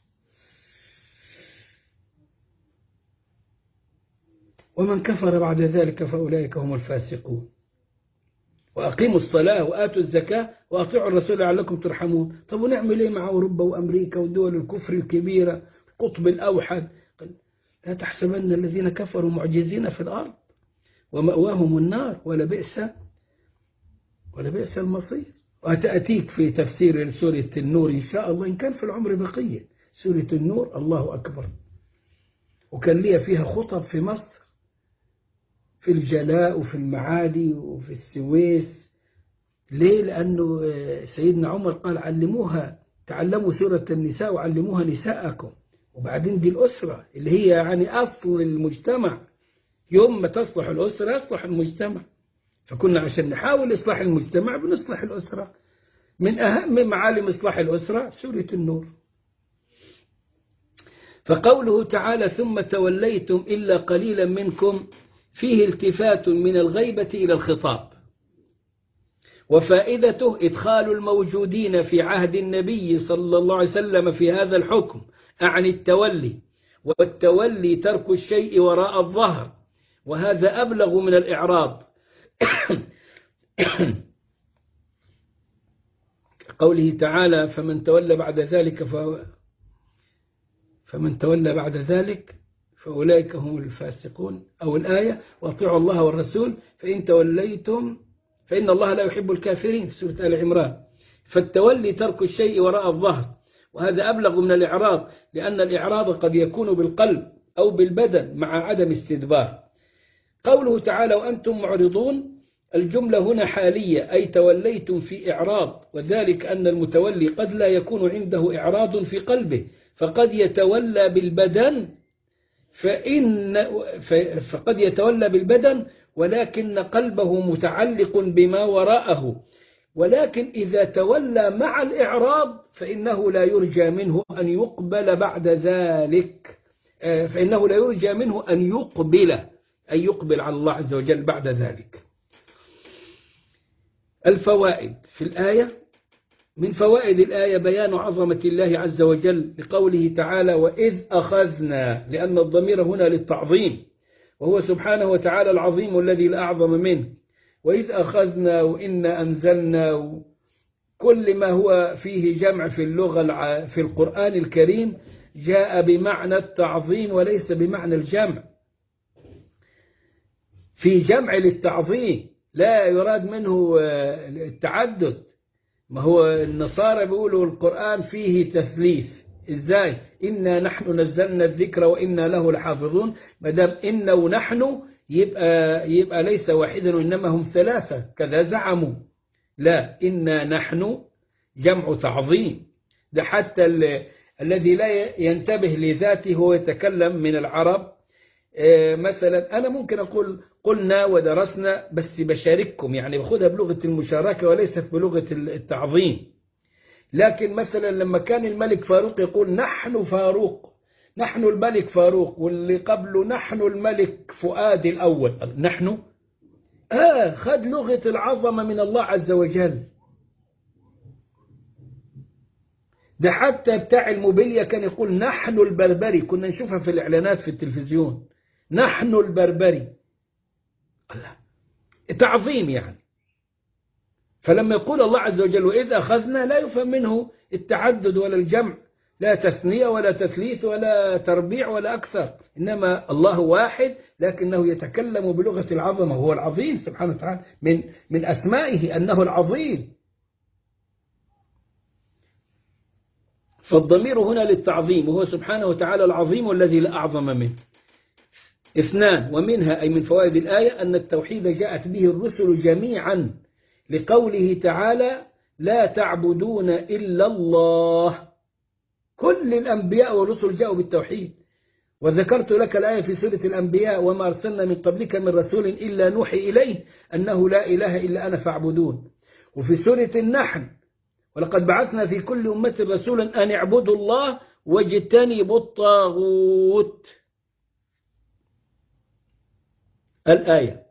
ومن كفر بعد ذلك فأولئك هم الفاسقون. وأقيموا الصلاة وآتوا الزكاة وأطيعوا الرسول لعلكم ترحمون. طب ونعمل إيه مع أوروبا وأمريكا ودول الكفر الكبيرة القطب الأوحد؟ لا تحسبن الذين كفروا معجزين في الأرض ومأواهم النار ولبئس ولبئس المصير. وتأتيك في تفسير سورة النور إن شاء الله إن كان في العمر بقية. سورة النور الله أكبر، وكان لي فيها خطب في مصر في الجلاء وفي المعادي وفي السويس. ليه؟ لأنه سيدنا عمر قال علموها، تعلموا سورة النساء وعلموها نساءكم. وبعدين دي الأسرة اللي هي يعني أصل المجتمع، يوم ما تصلح الأسرة يصلح المجتمع. فكنا عشان نحاول إصلاح المجتمع بنصلح الأسرة. من أهم معالم إصلاح الأسرة سورة النور. فقوله تعالى ثم توليتم إلا قليلا منكم فيه التفات من الغيبة إلى الخطاب، وفائدته إدخال الموجودين في عهد النبي صلى الله عليه وسلم في هذا الحكم عن التولي، والتولي ترك الشيء وراء الظهر، وهذا أبلغ من الإعراض. قوله تعالى فمن تولى بعد ذلك فهو فمن تولى بعد ذلك فأولئك هم الفاسقون، أو الآية وأطيعوا الله والرسول فإن توليتم فإن الله لا يحب الكافرين في سورة آل عمران. فالتولي ترك الشيء وراء الظهر، وهذا أبلغ من الإعراض، لأن الإعراض قد يكون بالقلب أو بالبدن مع عدم استدبار. قوله تعالى وأنتم معرضون، الجملة هنا حالية أي توليتم في إعراض، وذلك أن المتولي قد لا يكون عنده إعراض في قلبه، فقد يتولى بالبدن فإن فقد يتولى بالبدن ولكن قلبه متعلق بما وراءه. ولكن إذا تولى مع الإعراض فإنه لا يرجى منه أن يقبل بعد ذلك، فإنه لا يرجى منه أن يقبل أن يقبل على الله عز وجل بعد ذلك. الفوائد في الآية: من فوائد الآية بيان عظمة الله عز وجل لقوله تعالى وإذ أخذنا، لأن الضمير هنا للتعظيم، وهو سبحانه وتعالى العظيم الذي لا أعظم منه. وإذ أخذنا وإنا أنزلنا، كل ما هو فيه جمع في اللغة في القرآن الكريم جاء بمعنى التعظيم وليس بمعنى الجمع. في جمع للتعظيم لا يراد منه التعدد. ما هو النصارى بيقولوا القرآن فيه تثليث. إزاي؟ إنا نحن نزلنا الذكر وإنا له لحافظون. ما دام إنا ونحن يبقى يبقى ليس واحدا وإنما هم ثلاثة كذا زعموا. لا، إنا نحن جمع تعظيم. ده حتى الذي لا ينتبه لذاته هو يتكلم من العرب. مثلا أنا ممكن أقول قلنا ودرسنا بس بشارككم، يعني باخدها بلغة المشاركة وليست بلغة التعظيم. لكن مثلا لما كان الملك فاروق يقول نحن فاروق، نحن الملك فاروق، واللي قبله نحن الملك فؤاد الأول. نحن آه خد لغة العظمة من الله عز وجل. ده حتى بتاع المبية كان يقول نحن البربري، كنا نشوفها في الإعلانات في التلفزيون، نحن البربري. الله، تعظيم يعني. فلما يقول الله عز وجل وإذ أخذنا، لا يفهم منه التعدد ولا الجمع، لا تثنية ولا تثليث ولا تربيع ولا أكثر، إنما الله واحد لكنه يتكلم بلغة العظمة، وهو العظيم سبحانه وتعالى، من من أسمائه أنه العظيم. فالضمير هنا للتعظيم، وهو سبحانه وتعالى العظيم الذي لا أعظم منه. اثنان، ومنها أي من فوائد الآية أن التوحيد جاءت به الرسل جميعا، لقوله تعالى لا تعبدون إلا الله. كل الأنبياء والرسل جاءوا بالتوحيد. وذكرت لك الآية في سورة الأنبياء وما أرسلنا من قبلك من رسول إلا نوحي إليه أنه لا إله إلا أنا فاعبدون. وفي سورة النحل ولقد بعثنا في كل أمة رسولا أن اعبدوا الله واجتنبوا الطاغوت. الآية.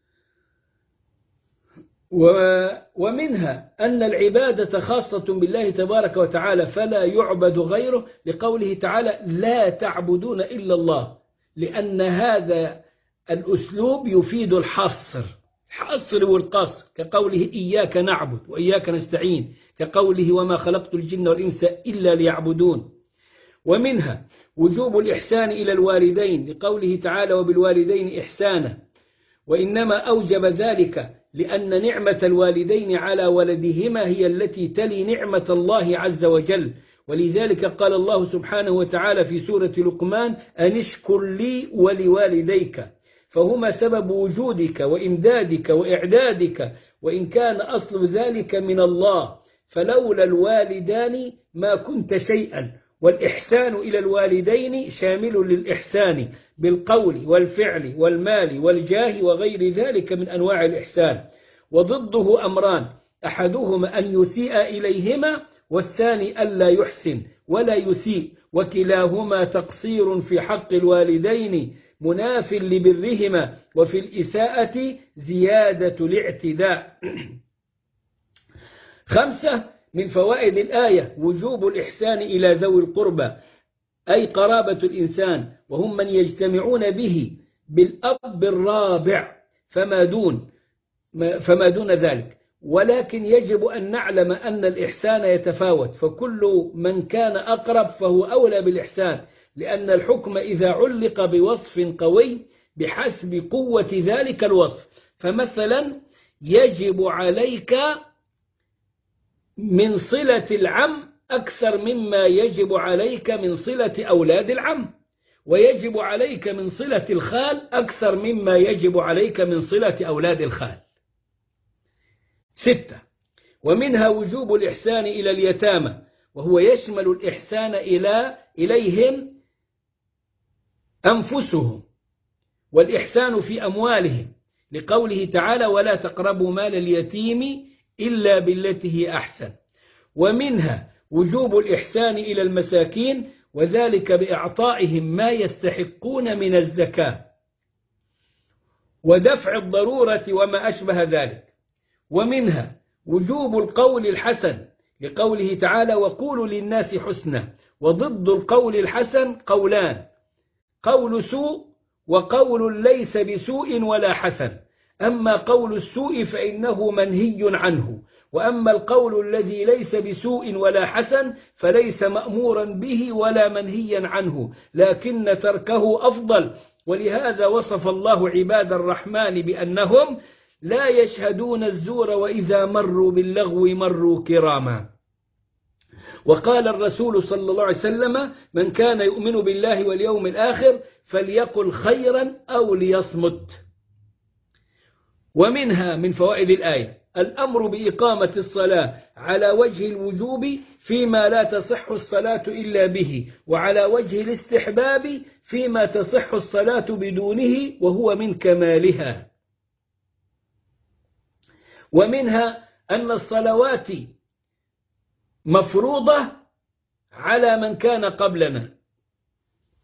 ومنها أن العبادة خاصة بالله تبارك وتعالى فلا يعبد غيره، لقوله تعالى لا تعبدون إلا الله، لأن هذا الأسلوب يفيد الحصر، الحصر والقصر، كقوله إياك نعبد وإياك نستعين، كقوله وما خلقت الجن والإنس إلا ليعبدون. ومنها وجوب الإحسان إلى الوالدين، لقوله تعالى وبالوالدين إحسانا، وإنما أوجب ذلك لأن نعمة الوالدين على ولدهما هي التي تلي نعمة الله عز وجل. ولذلك قال الله سبحانه وتعالى في سورة لقمان أن اشكر لي ولوالديك، فهما سبب وجودك وإمدادك وإعدادك، وإن كان أصل ذلك من الله، فلولا الوالدان ما كنت شيئا. والإحسان إلى الوالدين شامل للإحسان بالقول والفعل والمال والجاه وغير ذلك من أنواع الإحسان. وضده أمران، أحدهما أن يسيء إليهما، والثاني ألا يحسن ولا يسيء، وكلاهما تقصير في حق الوالدين مناف لبرهما، وفي الإساءة زيادة الاعتداء. خمسة، من فوائد الآية وجوب الإحسان إلى ذوي القربى، أي قرابة الإنسان، وهم من يجتمعون به بالأب الرابع فما دون فما دون ذلك. ولكن يجب أن نعلم أن الإحسان يتفاوت، فكل من كان أقرب فهو أولى بالإحسان، لأن الحكم إذا علق بوصف قوي بحسب قوة ذلك الوصف. فمثلا يجب عليك من صلة العم أكثر مما يجب عليك من صلة أولاد العم، ويجب عليك من صلة الخال أكثر مما يجب عليك من صلة أولاد الخال. ستة، ومنها وجوب الإحسان إلى اليتامى، وهو يشمل الإحسان إلى إليهم أنفسهم، والإحسان في أموالهم، لقوله تعالى ولا تقربوا مال اليتيم إلا بالتي هي أحسن. ومنها وجوب الإحسان إلى المساكين، وذلك بإعطائهم ما يستحقون من الزكاة ودفع الضرورة وما أشبه ذلك. ومنها وجوب القول الحسن، لقوله تعالى وقولوا للناس حسنا، وضد القول الحسن قولان، قول سوء وقول ليس بسوء ولا حسن. أما قول السوء فإنه منهي عنه، وأما القول الذي ليس بسوء ولا حسن فليس مأمورا به ولا منهيا عنه، لكن تركه أفضل. ولهذا وصف الله عباد الرحمن بأنهم لا يشهدون الزور وإذا مروا باللغو مروا كراما. وقال الرسول صلى الله عليه وسلم من كان يؤمن بالله واليوم الآخر فليقل خيرا أو ليصمت. ومنها من فوائد الآية الأمر بإقامة الصلاة على وجه الوجوب فيما لا تصح الصلاة إلا به، وعلى وجه الاستحباب فيما تصح الصلاة بدونه وهو من كمالها. ومنها أن الصلوات مفروضة على من كان قبلنا،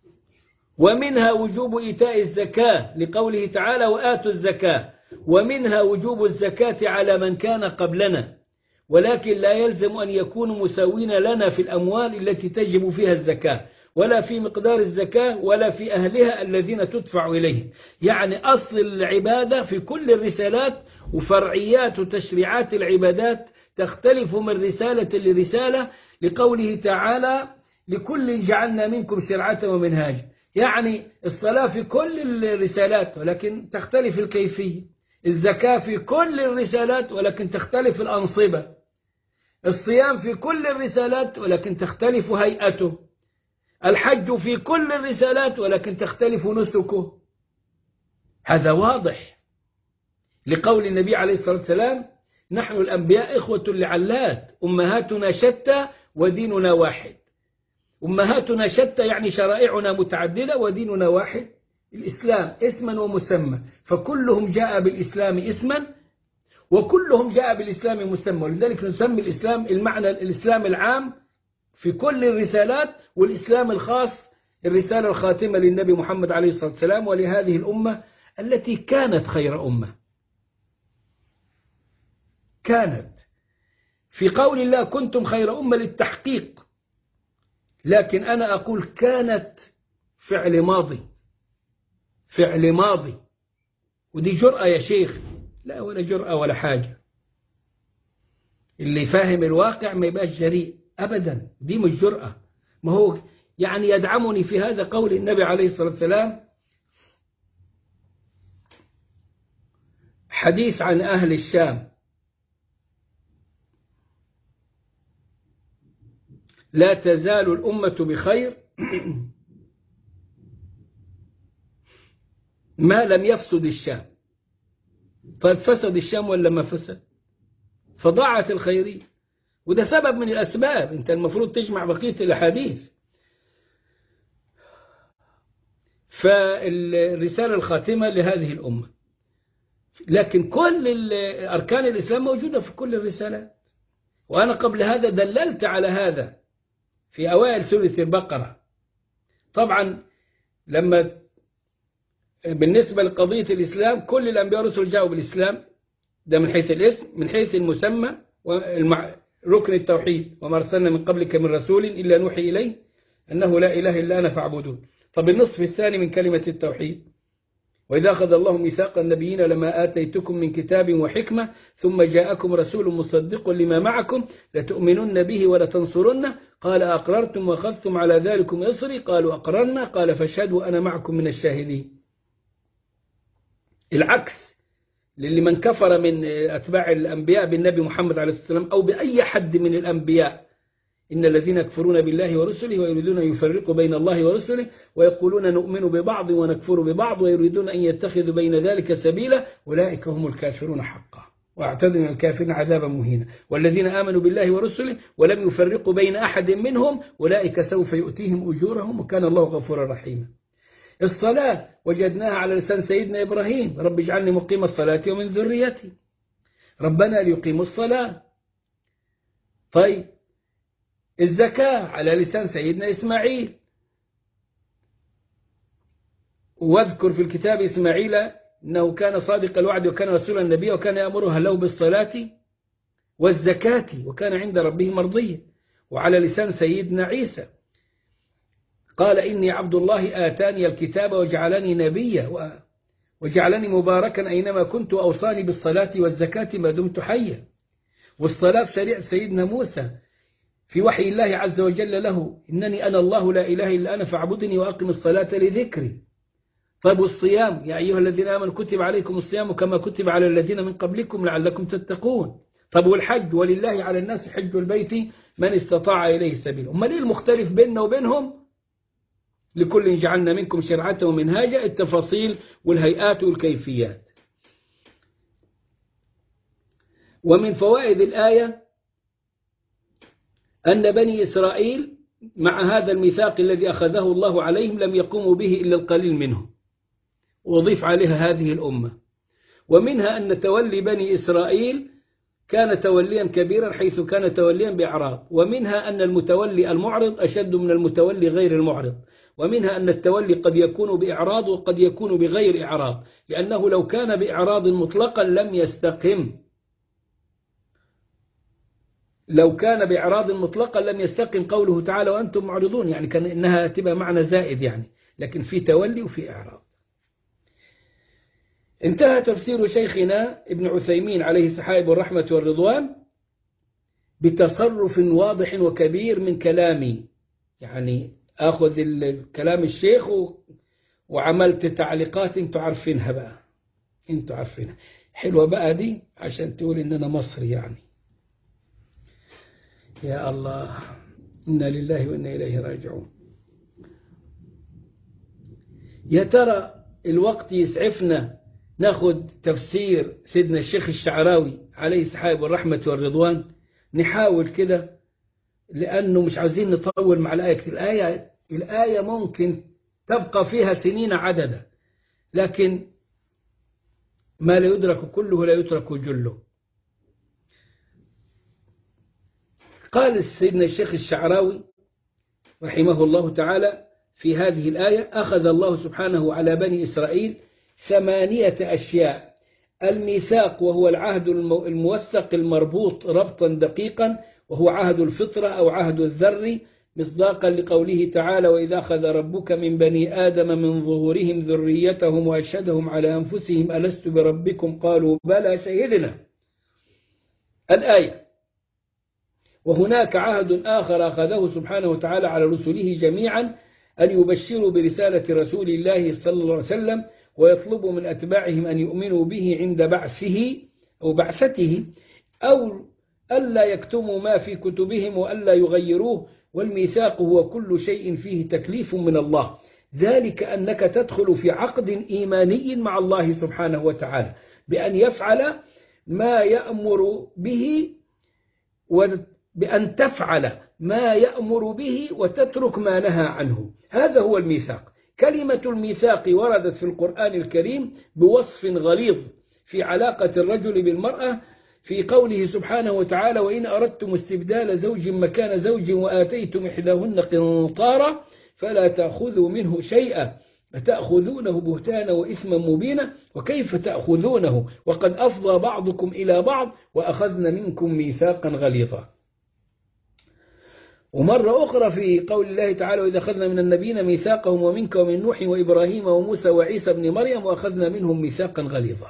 ومنها وجوب إيتاء الزكاة لقوله تعالى وآتوا الزكاة، ومنها وجوب الزكاة على من كان قبلنا، ولكن لا يلزم أن يكونوا مساوين لنا في الأموال التي تجب فيها الزكاة، ولا في مقدار الزكاة، ولا في أهلها الذين تدفع إليه. يعني أصل العبادة في كل الرسالات وفرعيات وتشريعات العبادات تختلف من رسالة لرسالة، لقوله تعالى لكل جعلنا منكم شرعة ومنهاجا. يعني الصلاة في كل الرسالات ولكن تختلف الكيفية، الزكاة في كل الرسالات ولكن تختلف الأنصبة، الصيام في كل الرسالات ولكن تختلف هيئته، الحج في كل الرسالات ولكن تختلف نسكه. هذا واضح لقول النبي عليه الصلاة والسلام نحن الأنبياء إخوة لعلات أمهاتنا شتى وديننا واحد. أمهاتنا شتى يعني شرائعنا متعددة وديننا واحد الإسلام اسما ومسمى، فكلهم جاء بالإسلام اسما وكلهم جاء بالإسلام مسمى، ولذلك نسمي الإسلام المعنى الإسلام العام في كل الرسالات، والإسلام الخاص الرسالة الخاتمة للنبي محمد عليه الصلاة والسلام ولهذه الأمة التي كانت خير أمة. كانت في قول الله كنتم خير أمة للتحقيق، لكن أنا أقول كانت فعل ماضي، فعل ماضي، ودي جرأة يا شيخ؟ لا ولا جرأة ولا حاجة. اللي فاهم الواقع ما يبقاش جريء أبدا، دي مش جرأة. ما هو يعني يدعمني في هذا قول النبي عليه الصلاة والسلام حديث عن أهل الشام لا تزال الأمة بخير ما لم يفسد الشام. طيب فسد الشام ولا ما فسد؟ فضاعت الخيرية، وده سبب من الأسباب. أنت المفروض تجمع بقية الأحاديث. فالرسالة الخاتمة لهذه الأمة، لكن كل أركان الإسلام موجودة في كل الرسالات. وأنا قبل هذا دللت على هذا في أوائل سورة البقرة. طبعا لما بالنسبة لقضية الإسلام كل الأنبياء والرسل جاءوا بالإسلام، ده من حيث الاسم، من حيث المسمى وركن التوحيد، وما أرسلنا من قبلك من رسول إلا نوحي إليه أنه لا إله إلا أنا فاعبدون. طب النصف الثاني من كلمة التوحيد وإذا أخذ الله ميثاق النبيين لما آتيتكم من كتاب وحكمة ثم جاءكم رسول مصدق لما معكم لتؤمنن به ولتنصرنه قال أقررتم وأخذتم على ذلكم إصري قالوا أقررنا قال فاشهدوا أنا معكم من الشاهدين. العكس للي من كفر من أتباع الأنبياء بالنبي محمد عليه الصلاة والسلام أو بأي حد من الأنبياء إن الذين يكفرون بالله ورسله ويريدون أن يفرقوا بين الله ورسله ويقولون نؤمن ببعض ونكفر ببعض ويريدون أن يتخذوا بين ذلك سبيلا أولئك هم الكافرون حقا واعتذروا الكافرين عذابا مهينا والذين آمنوا بالله ورسله ولم يفرقوا بين أحد منهم أولئك سوف يؤتيهم أجورهم وكان الله غفورا رحيما. الصلاة وجدناها على لسان سيدنا إبراهيم رب اجعلني مقيم الصلاة ومن ذريتي ربنا ليقيموا الصلاة. طيب الزكاة على لسان سيدنا إسماعيل واذكر في الكتاب إسماعيل إنه كان صادق الوعد وكان رسولا نبيا وكان يأمرها له بالصلاة والزكاة وكان عند ربه مرضيا. وعلى لسان سيدنا عيسى قال إني عبد الله آتاني الكتاب وجعلني نبيا وجعلني مباركا أينما كنت أوصاني بالصلاة والزكاة ما دمت حيا. والصلاة في شريعة سيدنا موسى في وحي الله عز وجل له إنني أنا الله لا إله إلا أنا فاعبدني وأقم الصلاة لذكري. طيب والصيام يا أيها الذين آمنوا كتب عليكم الصيام كما كتب على الذين من قبلكم لعلكم تتقون. طب والحج ولله على الناس حج البيت من استطاع إليه سبيلا. أما ليه المختلف بيننا وبينهم؟ لكل جعلنا منكم شرعة ومنهاجا التفاصيل والهيئات والكيفيات. ومن فوائد الآية أن بني إسرائيل مع هذا الميثاق الذي أخذه الله عليهم لم يقوموا به إلا القليل منهم وضيف عليها هذه الأمة. ومنها أن تولي بني إسرائيل كان توليا كبيرا حيث كان توليا بإعراض. ومنها أن المتولي المعرض أشد من المتولي غير المعرض. ومنها أن التولي قد يكون بإعراض وقد يكون بغير إعراض، لأنه لو كان بإعراض مطلقا لم يستقم، لو كان بإعراض مطلقا لم يستقم قوله تعالى وأنتم معرضون، يعني كان إنها تبقى معنى زائد يعني، لكن في تولي وفي إعراض. انتهى تفسير شيخنا ابن عثيمين عليه السحائب والرحمة والرضوان بتصرف واضح وكبير من كلامي، يعني أخذ كلام الشيخ وعملت تعليقات انتوا عارفينها بقى، انتوا عارفينها حلوة بقى دي عشان تقول إننا مصري يعني. يا الله، إنا لله وإنا إليه راجعون. يا ترى الوقت يسعفنا ناخد تفسير سيدنا الشيخ الشعراوي عليه السحائب والرحمة والرضوان؟ نحاول كده، لأنه مش عاوزين نطول مع الآية. الآية الآية ممكن تبقى فيها سنين عددا، لكن ما لا يدرك كله لا يترك جله. قال سيدنا الشيخ الشعراوي رحمه الله تعالى في هذه الآية: أخذ الله سبحانه على بني إسرائيل ثمانية أشياء: الميثاق وهو العهد الموثق المربوط ربطا دقيقا، وهو عهد الفطرة أو عهد الذر، مصداقا لقوله تعالى: وإذا أخذ ربك من بني آدم من ظهورهم ذريتهم وأشهدهم على أنفسهم ألست بربكم قالوا بلى شهدنا. الآية. وهناك عهد آخر أخذه سبحانه وتعالى على رسله جميعا، أن يبشروا برسالة رسول الله صلى الله عليه وسلم، ويطلبوا من أتباعهم أن يؤمنوا به عند بعثه أو بعثته، أو ألا يكتموا ما في كتبهم وألا يغيروه. والميثاق هو كل شيء فيه تكليف من الله، ذلك أنك تدخل في عقد إيماني مع الله سبحانه وتعالى بأن يفعل ما يأمر به، وبأن تفعل ما يأمر به وتترك ما نهى عنه. هذا هو الميثاق. كلمة الميثاق وردت في القرآن الكريم بوصف غليظ في علاقة الرجل بالمرأة، في قوله سبحانه وتعالى: وإن أردتم استبدال زوج مكان زوج وآتيتم إحداهن قنطارا فلا تأخذوا منه شيئا أتأخذونه بهتانا وإثما مبينا وكيف تأخذونه وقد أفضى بعضكم إلى بعض وأخذن منكم ميثاقا غليظا. ومرة أخرى في قول الله تعالى: وإذا أخذنا من النبيين ميثاقهم ومنك ومن نوح وإبراهيم وموسى وعيسى بن مريم وأخذنا منهم ميثاقا غليظا.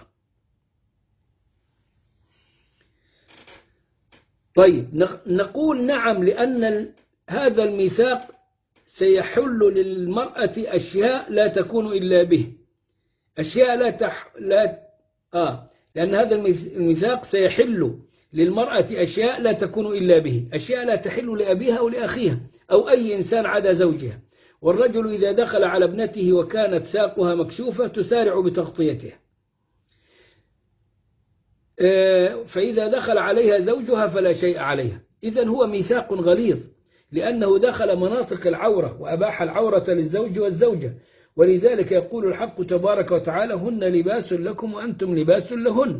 طيب، نقول نعم، لأن هذا الميثاق سيحل للمرأة أشياء لا تكون إلا به، أشياء لا تح... لا آه لأن هذا الميثاق سيحل للمرأة أشياء لا تكون إلا به، أشياء لا تحل لأبيها أو لأخيها أو أي إنسان عدا زوجها. والرجل إذا دخل على ابنته وكانت ساقها مكشوفة تسارع بتغطيتها، فإذا دخل عليها زوجها فلا شيء عليها. إذن هو ميثاق غليظ، لأنه دخل مناطق العورة وأباح العورة للزوج والزوجة. ولذلك يقول الحق تبارك وتعالى: هن لباس لكم وأنتم لباس لهن.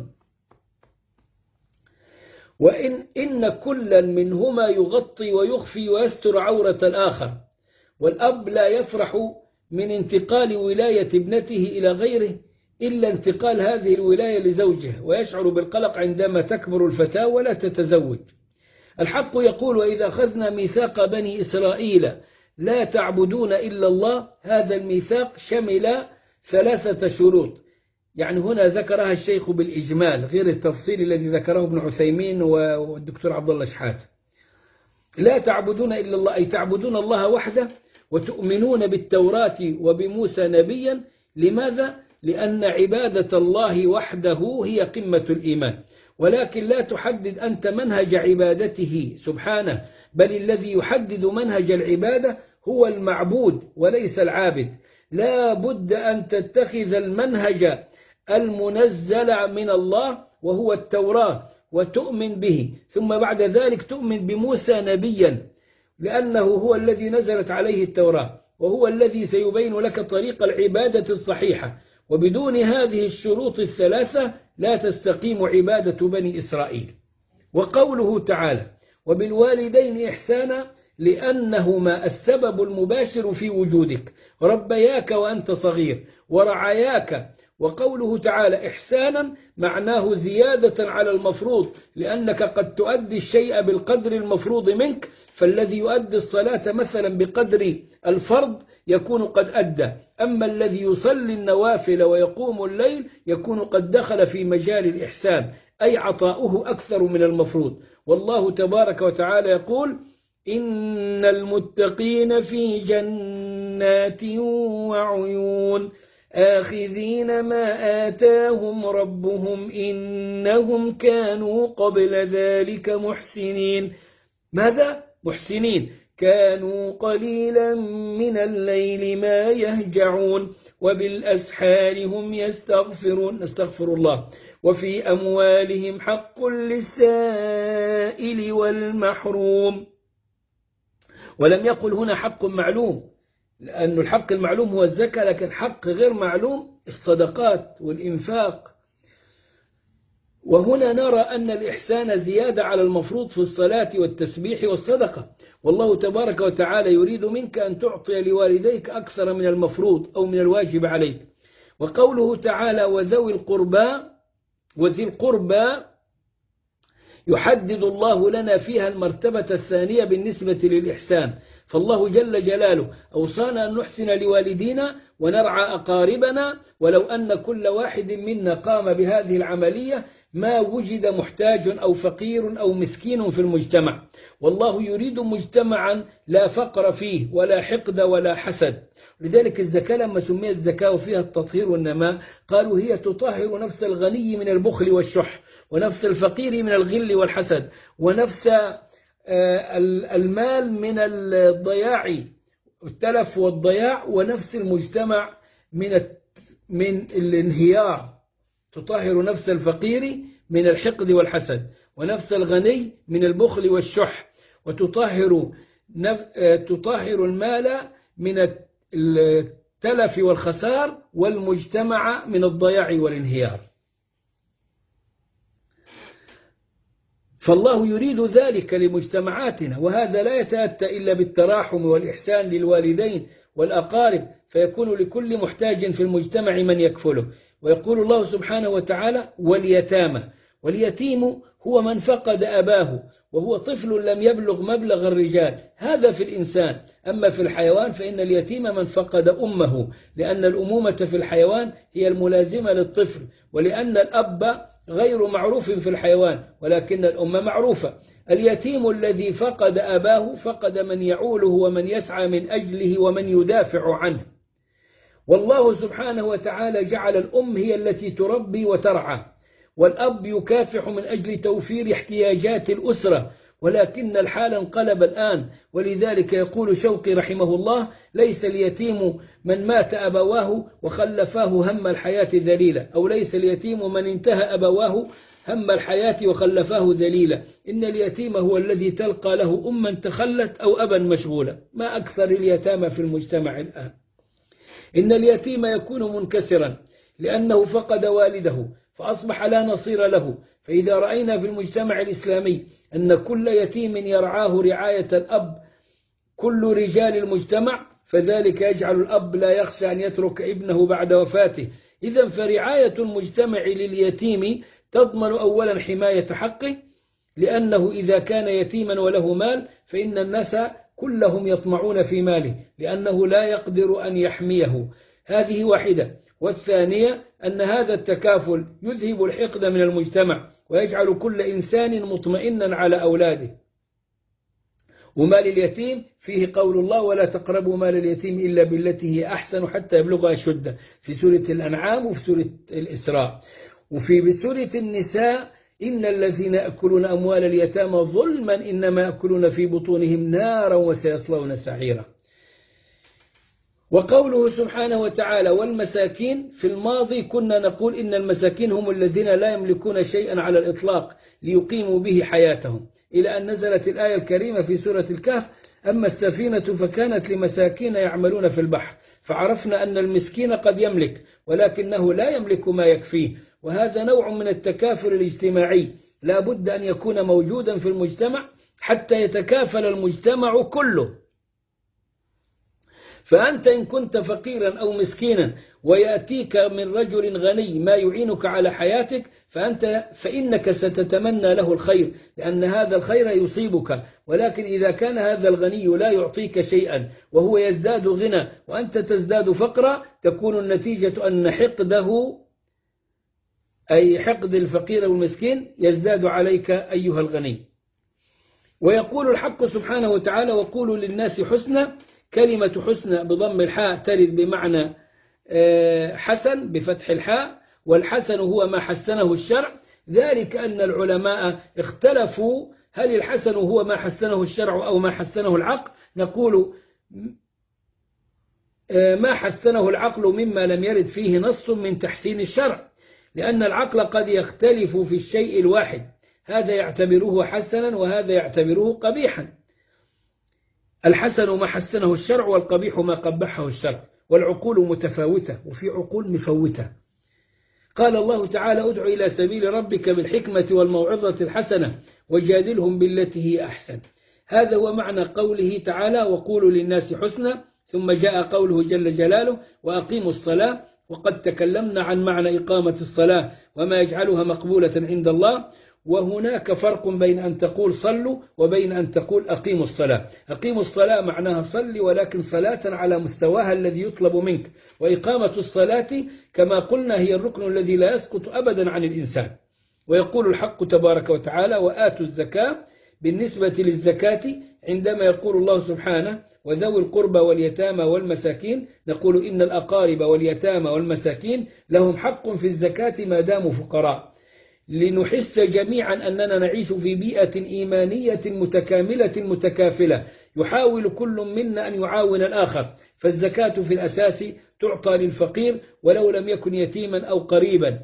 وإن إن كلا منهما يغطي ويخفي ويستر عورة الآخر. والأب لا يفرح من انتقال ولاية ابنته إلى غيره إلا انتقال هذه الولاية لزوجه، ويشعر بالقلق عندما تكبر الفتاة ولا تتزوج. الحق يقول: وإذا أخذنا ميثاق بني إسرائيل لا تعبدون إلا الله. هذا الميثاق شمل ثلاثة شروط، يعني هنا ذكرها الشيخ بالإجمال غير التفصيل الذي ذكره ابن عثيمين والدكتور عبد الله شحات. لا تعبدون إلا الله، أي تعبدون الله وحده وتؤمنون بالتوراة وبموسى نبيا. لماذا؟ لأن عبادة الله وحده هي قمة الإيمان، ولكن لا تحدد أنت منهج عبادته سبحانه، بل الذي يحدد منهج العبادة هو المعبود وليس العابد. لا بد أن تتخذ المنهج المنزل من الله وهو التوراة وتؤمن به، ثم بعد ذلك تؤمن بموسى نبيا، لأنه هو الذي نزلت عليه التوراة وهو الذي سيبين لك طريق العبادة الصحيحة. وبدون هذه الشروط الثلاثة لا تستقيم عبادة بني إسرائيل. وقوله تعالى: وبالوالدين إحسانا، لأنهما السبب المباشر في وجودك، ربياك وأنت صغير ورعاياك. وقوله تعالى إحسانا معناه زيادة على المفروض، لأنك قد تؤدي الشيء بالقدر المفروض منك، فالذي يؤدي الصلاة مثلا بقدر الفرض يكون قد أدى، أما الذي يصلي النوافل ويقوم الليل يكون قد دخل في مجال الإحسان، أي عطاؤه أكثر من المفروض. والله تبارك وتعالى يقول إن المتقين في جنات وعيون آخذين ما آتاهم ربهم إنهم كانوا قبل ذلك محسنين. ماذا؟ محسنين. كانوا قليلا من الليل ما يهجعون وبالأسحار هم يستغفرون استغفر الله وفي أموالهم حق للسائل والمحروم. ولم يقل هنا حق معلوم، لأن الحق المعلوم هو الزكاة، لكن حق غير معلوم الصدقات والإنفاق. وهنا نرى أن الإحسان زيادة على المفروض في الصلاة والتسبيح والصدقة، والله تبارك وتعالى يريد منك أن تعطي لوالديك أكثر من المفروض أو من الواجب عليك. وقوله تعالى وذوي القربى وذي القربى يحدد الله لنا فيها المرتبة الثانية بالنسبة للإحسان، فالله جل جلاله أوصانا أن نحسن لوالدينا ونرعى أقاربنا، ولو أن كل واحد منا قام بهذه العملية ما وجد محتاج أو فقير أو مسكين في المجتمع. والله يريد مجتمعا لا فقر فيه ولا حقد ولا حسد. لذلك الزكاة لما سميت الزكاة وفيها التطهير والنماء قالوا هي تطهر نفس الغني من البخل والشح، ونفس الفقير من الغل والحسد، ونفس المال من الضياع التلف والضياع، ونفس المجتمع من من الانهيار. تطهر نفس الفقير من الحقد والحسد، ونفس الغني من البخل والشح، وتطهر تطهر المال من التلف والخسار، والمجتمع من الضياع والانهيار. فالله يريد ذلك لمجتمعاتنا، وهذا لا يتأتى إلا بالتراحم والإحسان للوالدين والأقارب، فيكون لكل محتاج في المجتمع من يكفله. ويقول الله سبحانه وتعالى واليتامى، واليتيم هو من فقد أباه وهو طفل لم يبلغ مبلغ الرجال، هذا في الإنسان. أما في الحيوان فإن اليتيم من فقد أمه، لأن الأمومة في الحيوان هي الملازمة للطفل، ولأن الأب غير معروف في الحيوان ولكن الأم معروفة. اليتيم الذي فقد أباه فقد من يعوله ومن يسعى من أجله ومن يدافع عنه. والله سبحانه وتعالى جعل الأم هي التي تربي وترعى، والأب يكافح من أجل توفير احتياجات الأسرة، ولكن الحال انقلب الآن. ولذلك يقول شوقي رحمه الله ليس اليتيم من مات أبواه وخلفاه هم الحياة ذليلا، أو ليس اليتيم من انتهى أبواه هم الحياة وخلفاه ذليلا، إن اليتيم هو الذي تلقى له أما تخلت أو أبا مشغولا. ما أكثر اليتامى في المجتمع الآن. إن اليتيم يكون منكسرا لأنه فقد والده فأصبح لا نصير له. فإذا رأينا في المجتمع الإسلامي أن كل يتيم يرعاه رعاية الأب كل رجال المجتمع، فذلك يجعل الأب لا يخشى أن يترك ابنه بعد وفاته. إذن فرعاية المجتمع لليتيم تضمن أولا حماية حقه، لأنه إذا كان يتيما وله مال فإن الناس كلهم يطمعون في ماله لأنه لا يقدر أن يحميه. هذه واحدة. والثانية أن هذا التكافل يذهب الحقد من المجتمع ويجعل كل إنسان مطمئنا على أولاده. ومال اليتيم فيه قول الله ولا تقربوا مال اليتيم إلا بالتي هي أحسن حتى يبلغ أشده في سورة الأنعام وفي سورة الإسراء. وفي سورة النساء إن الذين يأكلون أموال اليتامى ظلما إنما يأكلون في بطونهم نارا وسيصلون سعيرا. وقوله سبحانه وتعالى والمساكين، في الماضي كنا نقول إن المساكين هم الذين لا يملكون شيئا على الإطلاق ليقيموا به حياتهم، إلى أن نزلت الآية الكريمة في سورة الكهف أما السفينة فكانت لمساكين يعملون في البحر، فعرفنا أن المسكين قد يملك ولكنه لا يملك ما يكفيه. وهذا نوع من التكافل الاجتماعي لا بد أن يكون موجودا في المجتمع حتى يتكافل المجتمع كله. فأنت إن كنت فقيرا أو مسكينا ويأتيك من رجل غني ما يعينك على حياتك، فأنت فإنك ستتمنى له الخير، لأن هذا الخير يصيبك. ولكن إذا كان هذا الغني لا يعطيك شيئا وهو يزداد غنى وأنت تزداد فقرا، تكون النتيجة أن حقده، أي حقد الفقير والمسكين، يزداد عليك أيها الغني. ويقول الحق سبحانه وتعالى: وقولوا للناس حسنا. كلمة حسنى بضم الحاء ترد بمعنى حسن بفتح الحاء، والحسن هو ما حسنه الشرع. ذلك أن العلماء اختلفوا هل الحسن هو ما حسنه الشرع أو ما حسنه العقل. نقول ما حسنه العقل مما لم يرد فيه نص من تحسين الشرع، لأن العقل قد يختلف في الشيء الواحد، هذا يعتبره حسنا وهذا يعتبره قبيحا. الحسن ما حسنه الشرع والقبيح ما قبحه الشرع، والعقول متفاوتة وفي عقول مفوتة. قال الله تعالى: ادع إلى سبيل ربك بالحكمة والموعظة الحسنة وجادلهم بالتي هي أحسن. هذا هو معنى قوله تعالى: وقولوا للناس حسنا. ثم جاء قوله جل جلاله: وأقيموا الصلاة. وقد تكلمنا عن معنى إقامة الصلاة وما يجعلها مقبولة عند الله. وهناك فرق بين أن تقول صلوا وبين أن تقول أقيموا الصلاة. أقيموا الصلاة معناها صلي، ولكن صلاة على مستواها الذي يطلب منك. وإقامة الصلاة كما قلنا هي الركن الذي لا يسقط أبدا عن الإنسان. ويقول الحق تبارك وتعالى: وآتوا الزكاة. بالنسبة للزكاة عندما يقول الله سبحانه: وذوي القربى واليتامى والمساكين، نقول إن الأقارب واليتامى والمساكين لهم حق في الزكاة ما داموا فقراء، لنحس جميعا أننا نعيش في بيئة إيمانية متكاملة متكافلة، يحاول كل منا أن يعاون الآخر. فالزكاة في الأساس تعطى للفقير ولو لم يكن يتيما أو قريبا،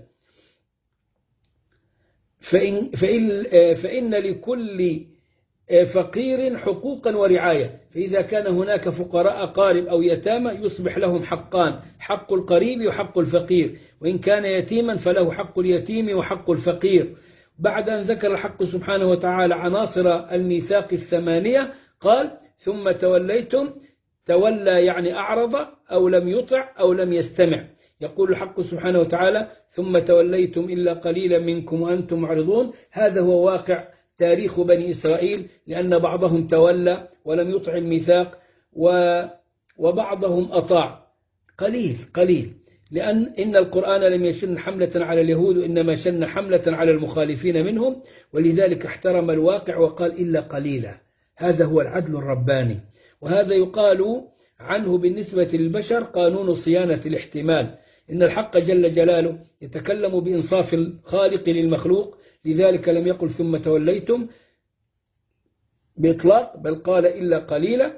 فإن, فإن, فإن لكل فقير حقوقا ورعاية. فإذا كان هناك فقراء قارب أو يتامى يصبح لهم حقان: حق القريب وحق الفقير. وإن كان يتيما فله حق اليتيم وحق الفقير. بعد أن ذكر الحق سبحانه وتعالى عناصر الميثاق الثمانية قال: ثم توليتم. تولى يعني أعرض أو لم يطع أو لم يستمع. يقول الحق سبحانه وتعالى: ثم توليتم إلا قليلا منكم وأنتم معرضون. هذا هو واقع تاريخ بني إسرائيل، لأن بعضهم تولى ولم يطع الميثاق وبعضهم أطاع. قليل قليل، لأن إن القرآن لم يشن حملة على اليهود، إنما شن حملة على المخالفين منهم، ولذلك احترم الواقع وقال إلا قليلا. هذا هو العدل الرباني، وهذا يقال عنه بالنسبة للبشر قانون صيانة الاحتمال. إن الحق جل جلاله يتكلم بإنصاف الخالق للمخلوق، لذلك لم يقل ثم توليتم بإطلاق، بل قال إلا قليلا.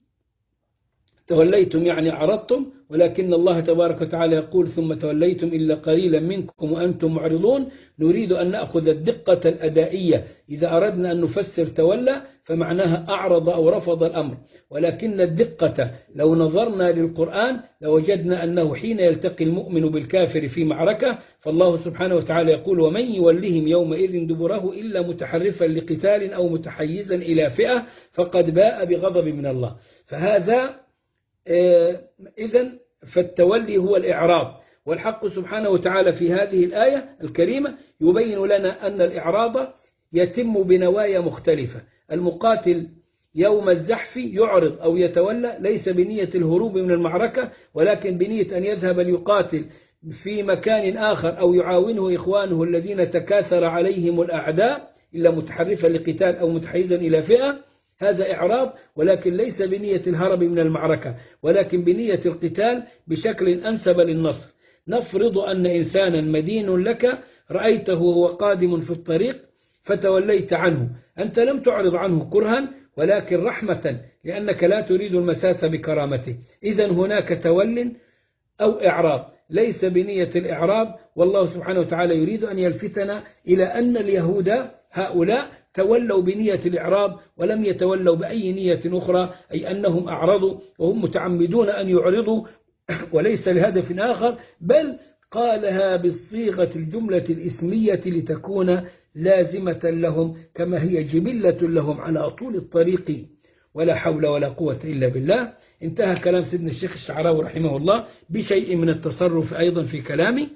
توليتم يعني أعرضتم، ولكن الله تبارك وتعالى يقول: ثم توليتم إلا قليلا منكم وأنتم معرضون. نريد أن نأخذ الدقة الأدائية. إذا أردنا أن نفسر تولى فمعناها أعرض أو رفض الأمر، ولكن الدقة لو نظرنا للقرآن لوجدنا أنه حين يلتقي المؤمن بالكافر في معركة، فالله سبحانه وتعالى يقول: ومن يولهم يومئذ دبره إلا متحرفا لقتال أو متحيزا إلى فئة فقد باء بغضب من الله. فهذا إذن فالتولي هو الإعراض. والحق سبحانه وتعالى في هذه الآية الكريمة يبين لنا أن الإعراض يتم بنوايا مختلفة. المقاتل يوم الزحف يعرض أو يتولى ليس بنية الهروب من المعركة، ولكن بنية أن يذهب ليقاتل في مكان آخر أو يعاونه إخوانه الذين تكاثر عليهم الأعداء، إلا متحرفا لقتال أو متحيزا إلى فئة. هذا إعراض، ولكن ليس بنية الهرب من المعركة، ولكن بنية القتال بشكل أنسب للنصر. نفرض أن إنسانا مدين لك رأيته وهو قادم في الطريق فتوليت عنه، أنت لم تعرض عنه كرها ولكن رحمة، لأنك لا تريد المساس بكرامته. إذن هناك تول أو إعراض ليس بنية الإعراض. والله سبحانه وتعالى يريد أن يلفتنا إلى أن اليهود هؤلاء تولوا بنية الإعراض ولم يتولوا بأي نية أخرى، أي أنهم أعرضوا وهم متعمدون أن يعرضوا وليس لهدف آخر، بل قالها بالصيغة الجملة الإسمية لتكون لازمة لهم كما هي جبلة لهم على طول الطريق، ولا حول ولا قوة إلا بالله. انتهى كلام سيدنا الشيخ الشعراوي رحمه الله بشيء من التصرف أيضا في كلامي.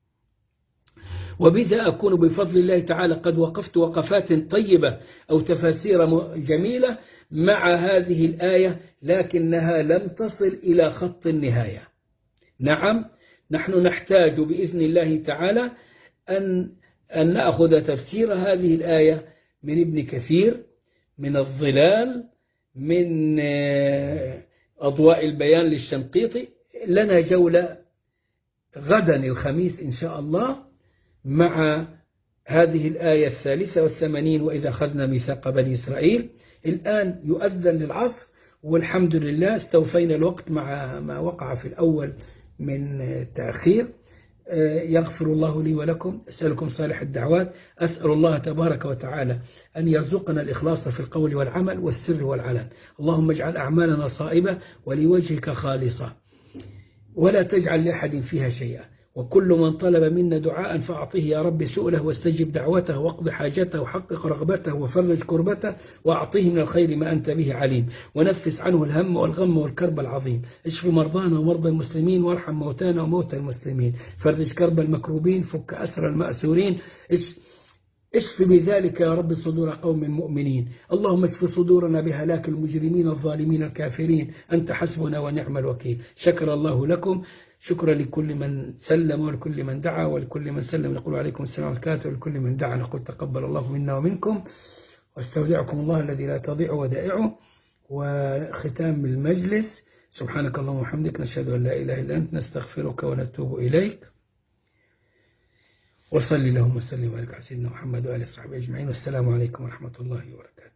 وبذا أكون بفضل الله تعالى قد وقفت وقفات طيبة أو تفاسير جميلة مع هذه الآية، لكنها لم تصل إلى خط النهاية. نعم، نحن نحتاج بإذن الله تعالى أن أن نأخذ تفسير هذه الآية من ابن كثير، من الظلال، من أضواء البيان للشنقيطي. لنا جولة غدا الخميس إن شاء الله مع هذه الآية الثالثة والثمانين: وإذا أخذنا ميثاق بني إسرائيل. الآن يؤذن للعصر، والحمد لله استوفينا الوقت مع ما وقع في الأول من تأخير. يغفر الله لي ولكم، أسألكم صالح الدعوات. أسأل الله تبارك وتعالى أن يرزقنا الإخلاص في القول والعمل والسر والعلن. اللهم اجعل أعمالنا صائبة ولوجهك خالصة، ولا تجعل لأحد فيها شيئا. وكل من طلب منا دعاء فأعطيه يا رب سؤله، واستجب دعوته، واقض حاجته، وحقق رغبته، وفرج كربته، وأعطيه من الخير ما أنت به عليم، ونفس عنه الهم والغم والكرب العظيم. اشف مرضانا ومرضى المسلمين، وارحم موتانا وموتى المسلمين، فرج كرب المكروبين، فك أسر المأسورين. اشف بذلك يا رب صدور قوم مؤمنين. اللهم اشف صدورنا بهلاك المجرمين الظالمين الكافرين، أنت حسبنا ونعم الوكيل. شكر الله لكم. شكرا لكل من سلم ولكل من دعا ولكل من سلم. نقول عليكم السلام عليكم، ولكل من دعا نقول تقبل الله منا ومنكم، واستودعكم الله الذي لا تضيع ودائعه. وختام المجلس: سبحانك اللهم وبحمدك، نشهد أن لا إله إلا أنت، نستغفرك ونتوب إليك. وصلي اللهم وسلم وبارك على سيدنا محمد وآله وصحبه أجمعين، والسلام عليكم ورحمة الله وبركاته.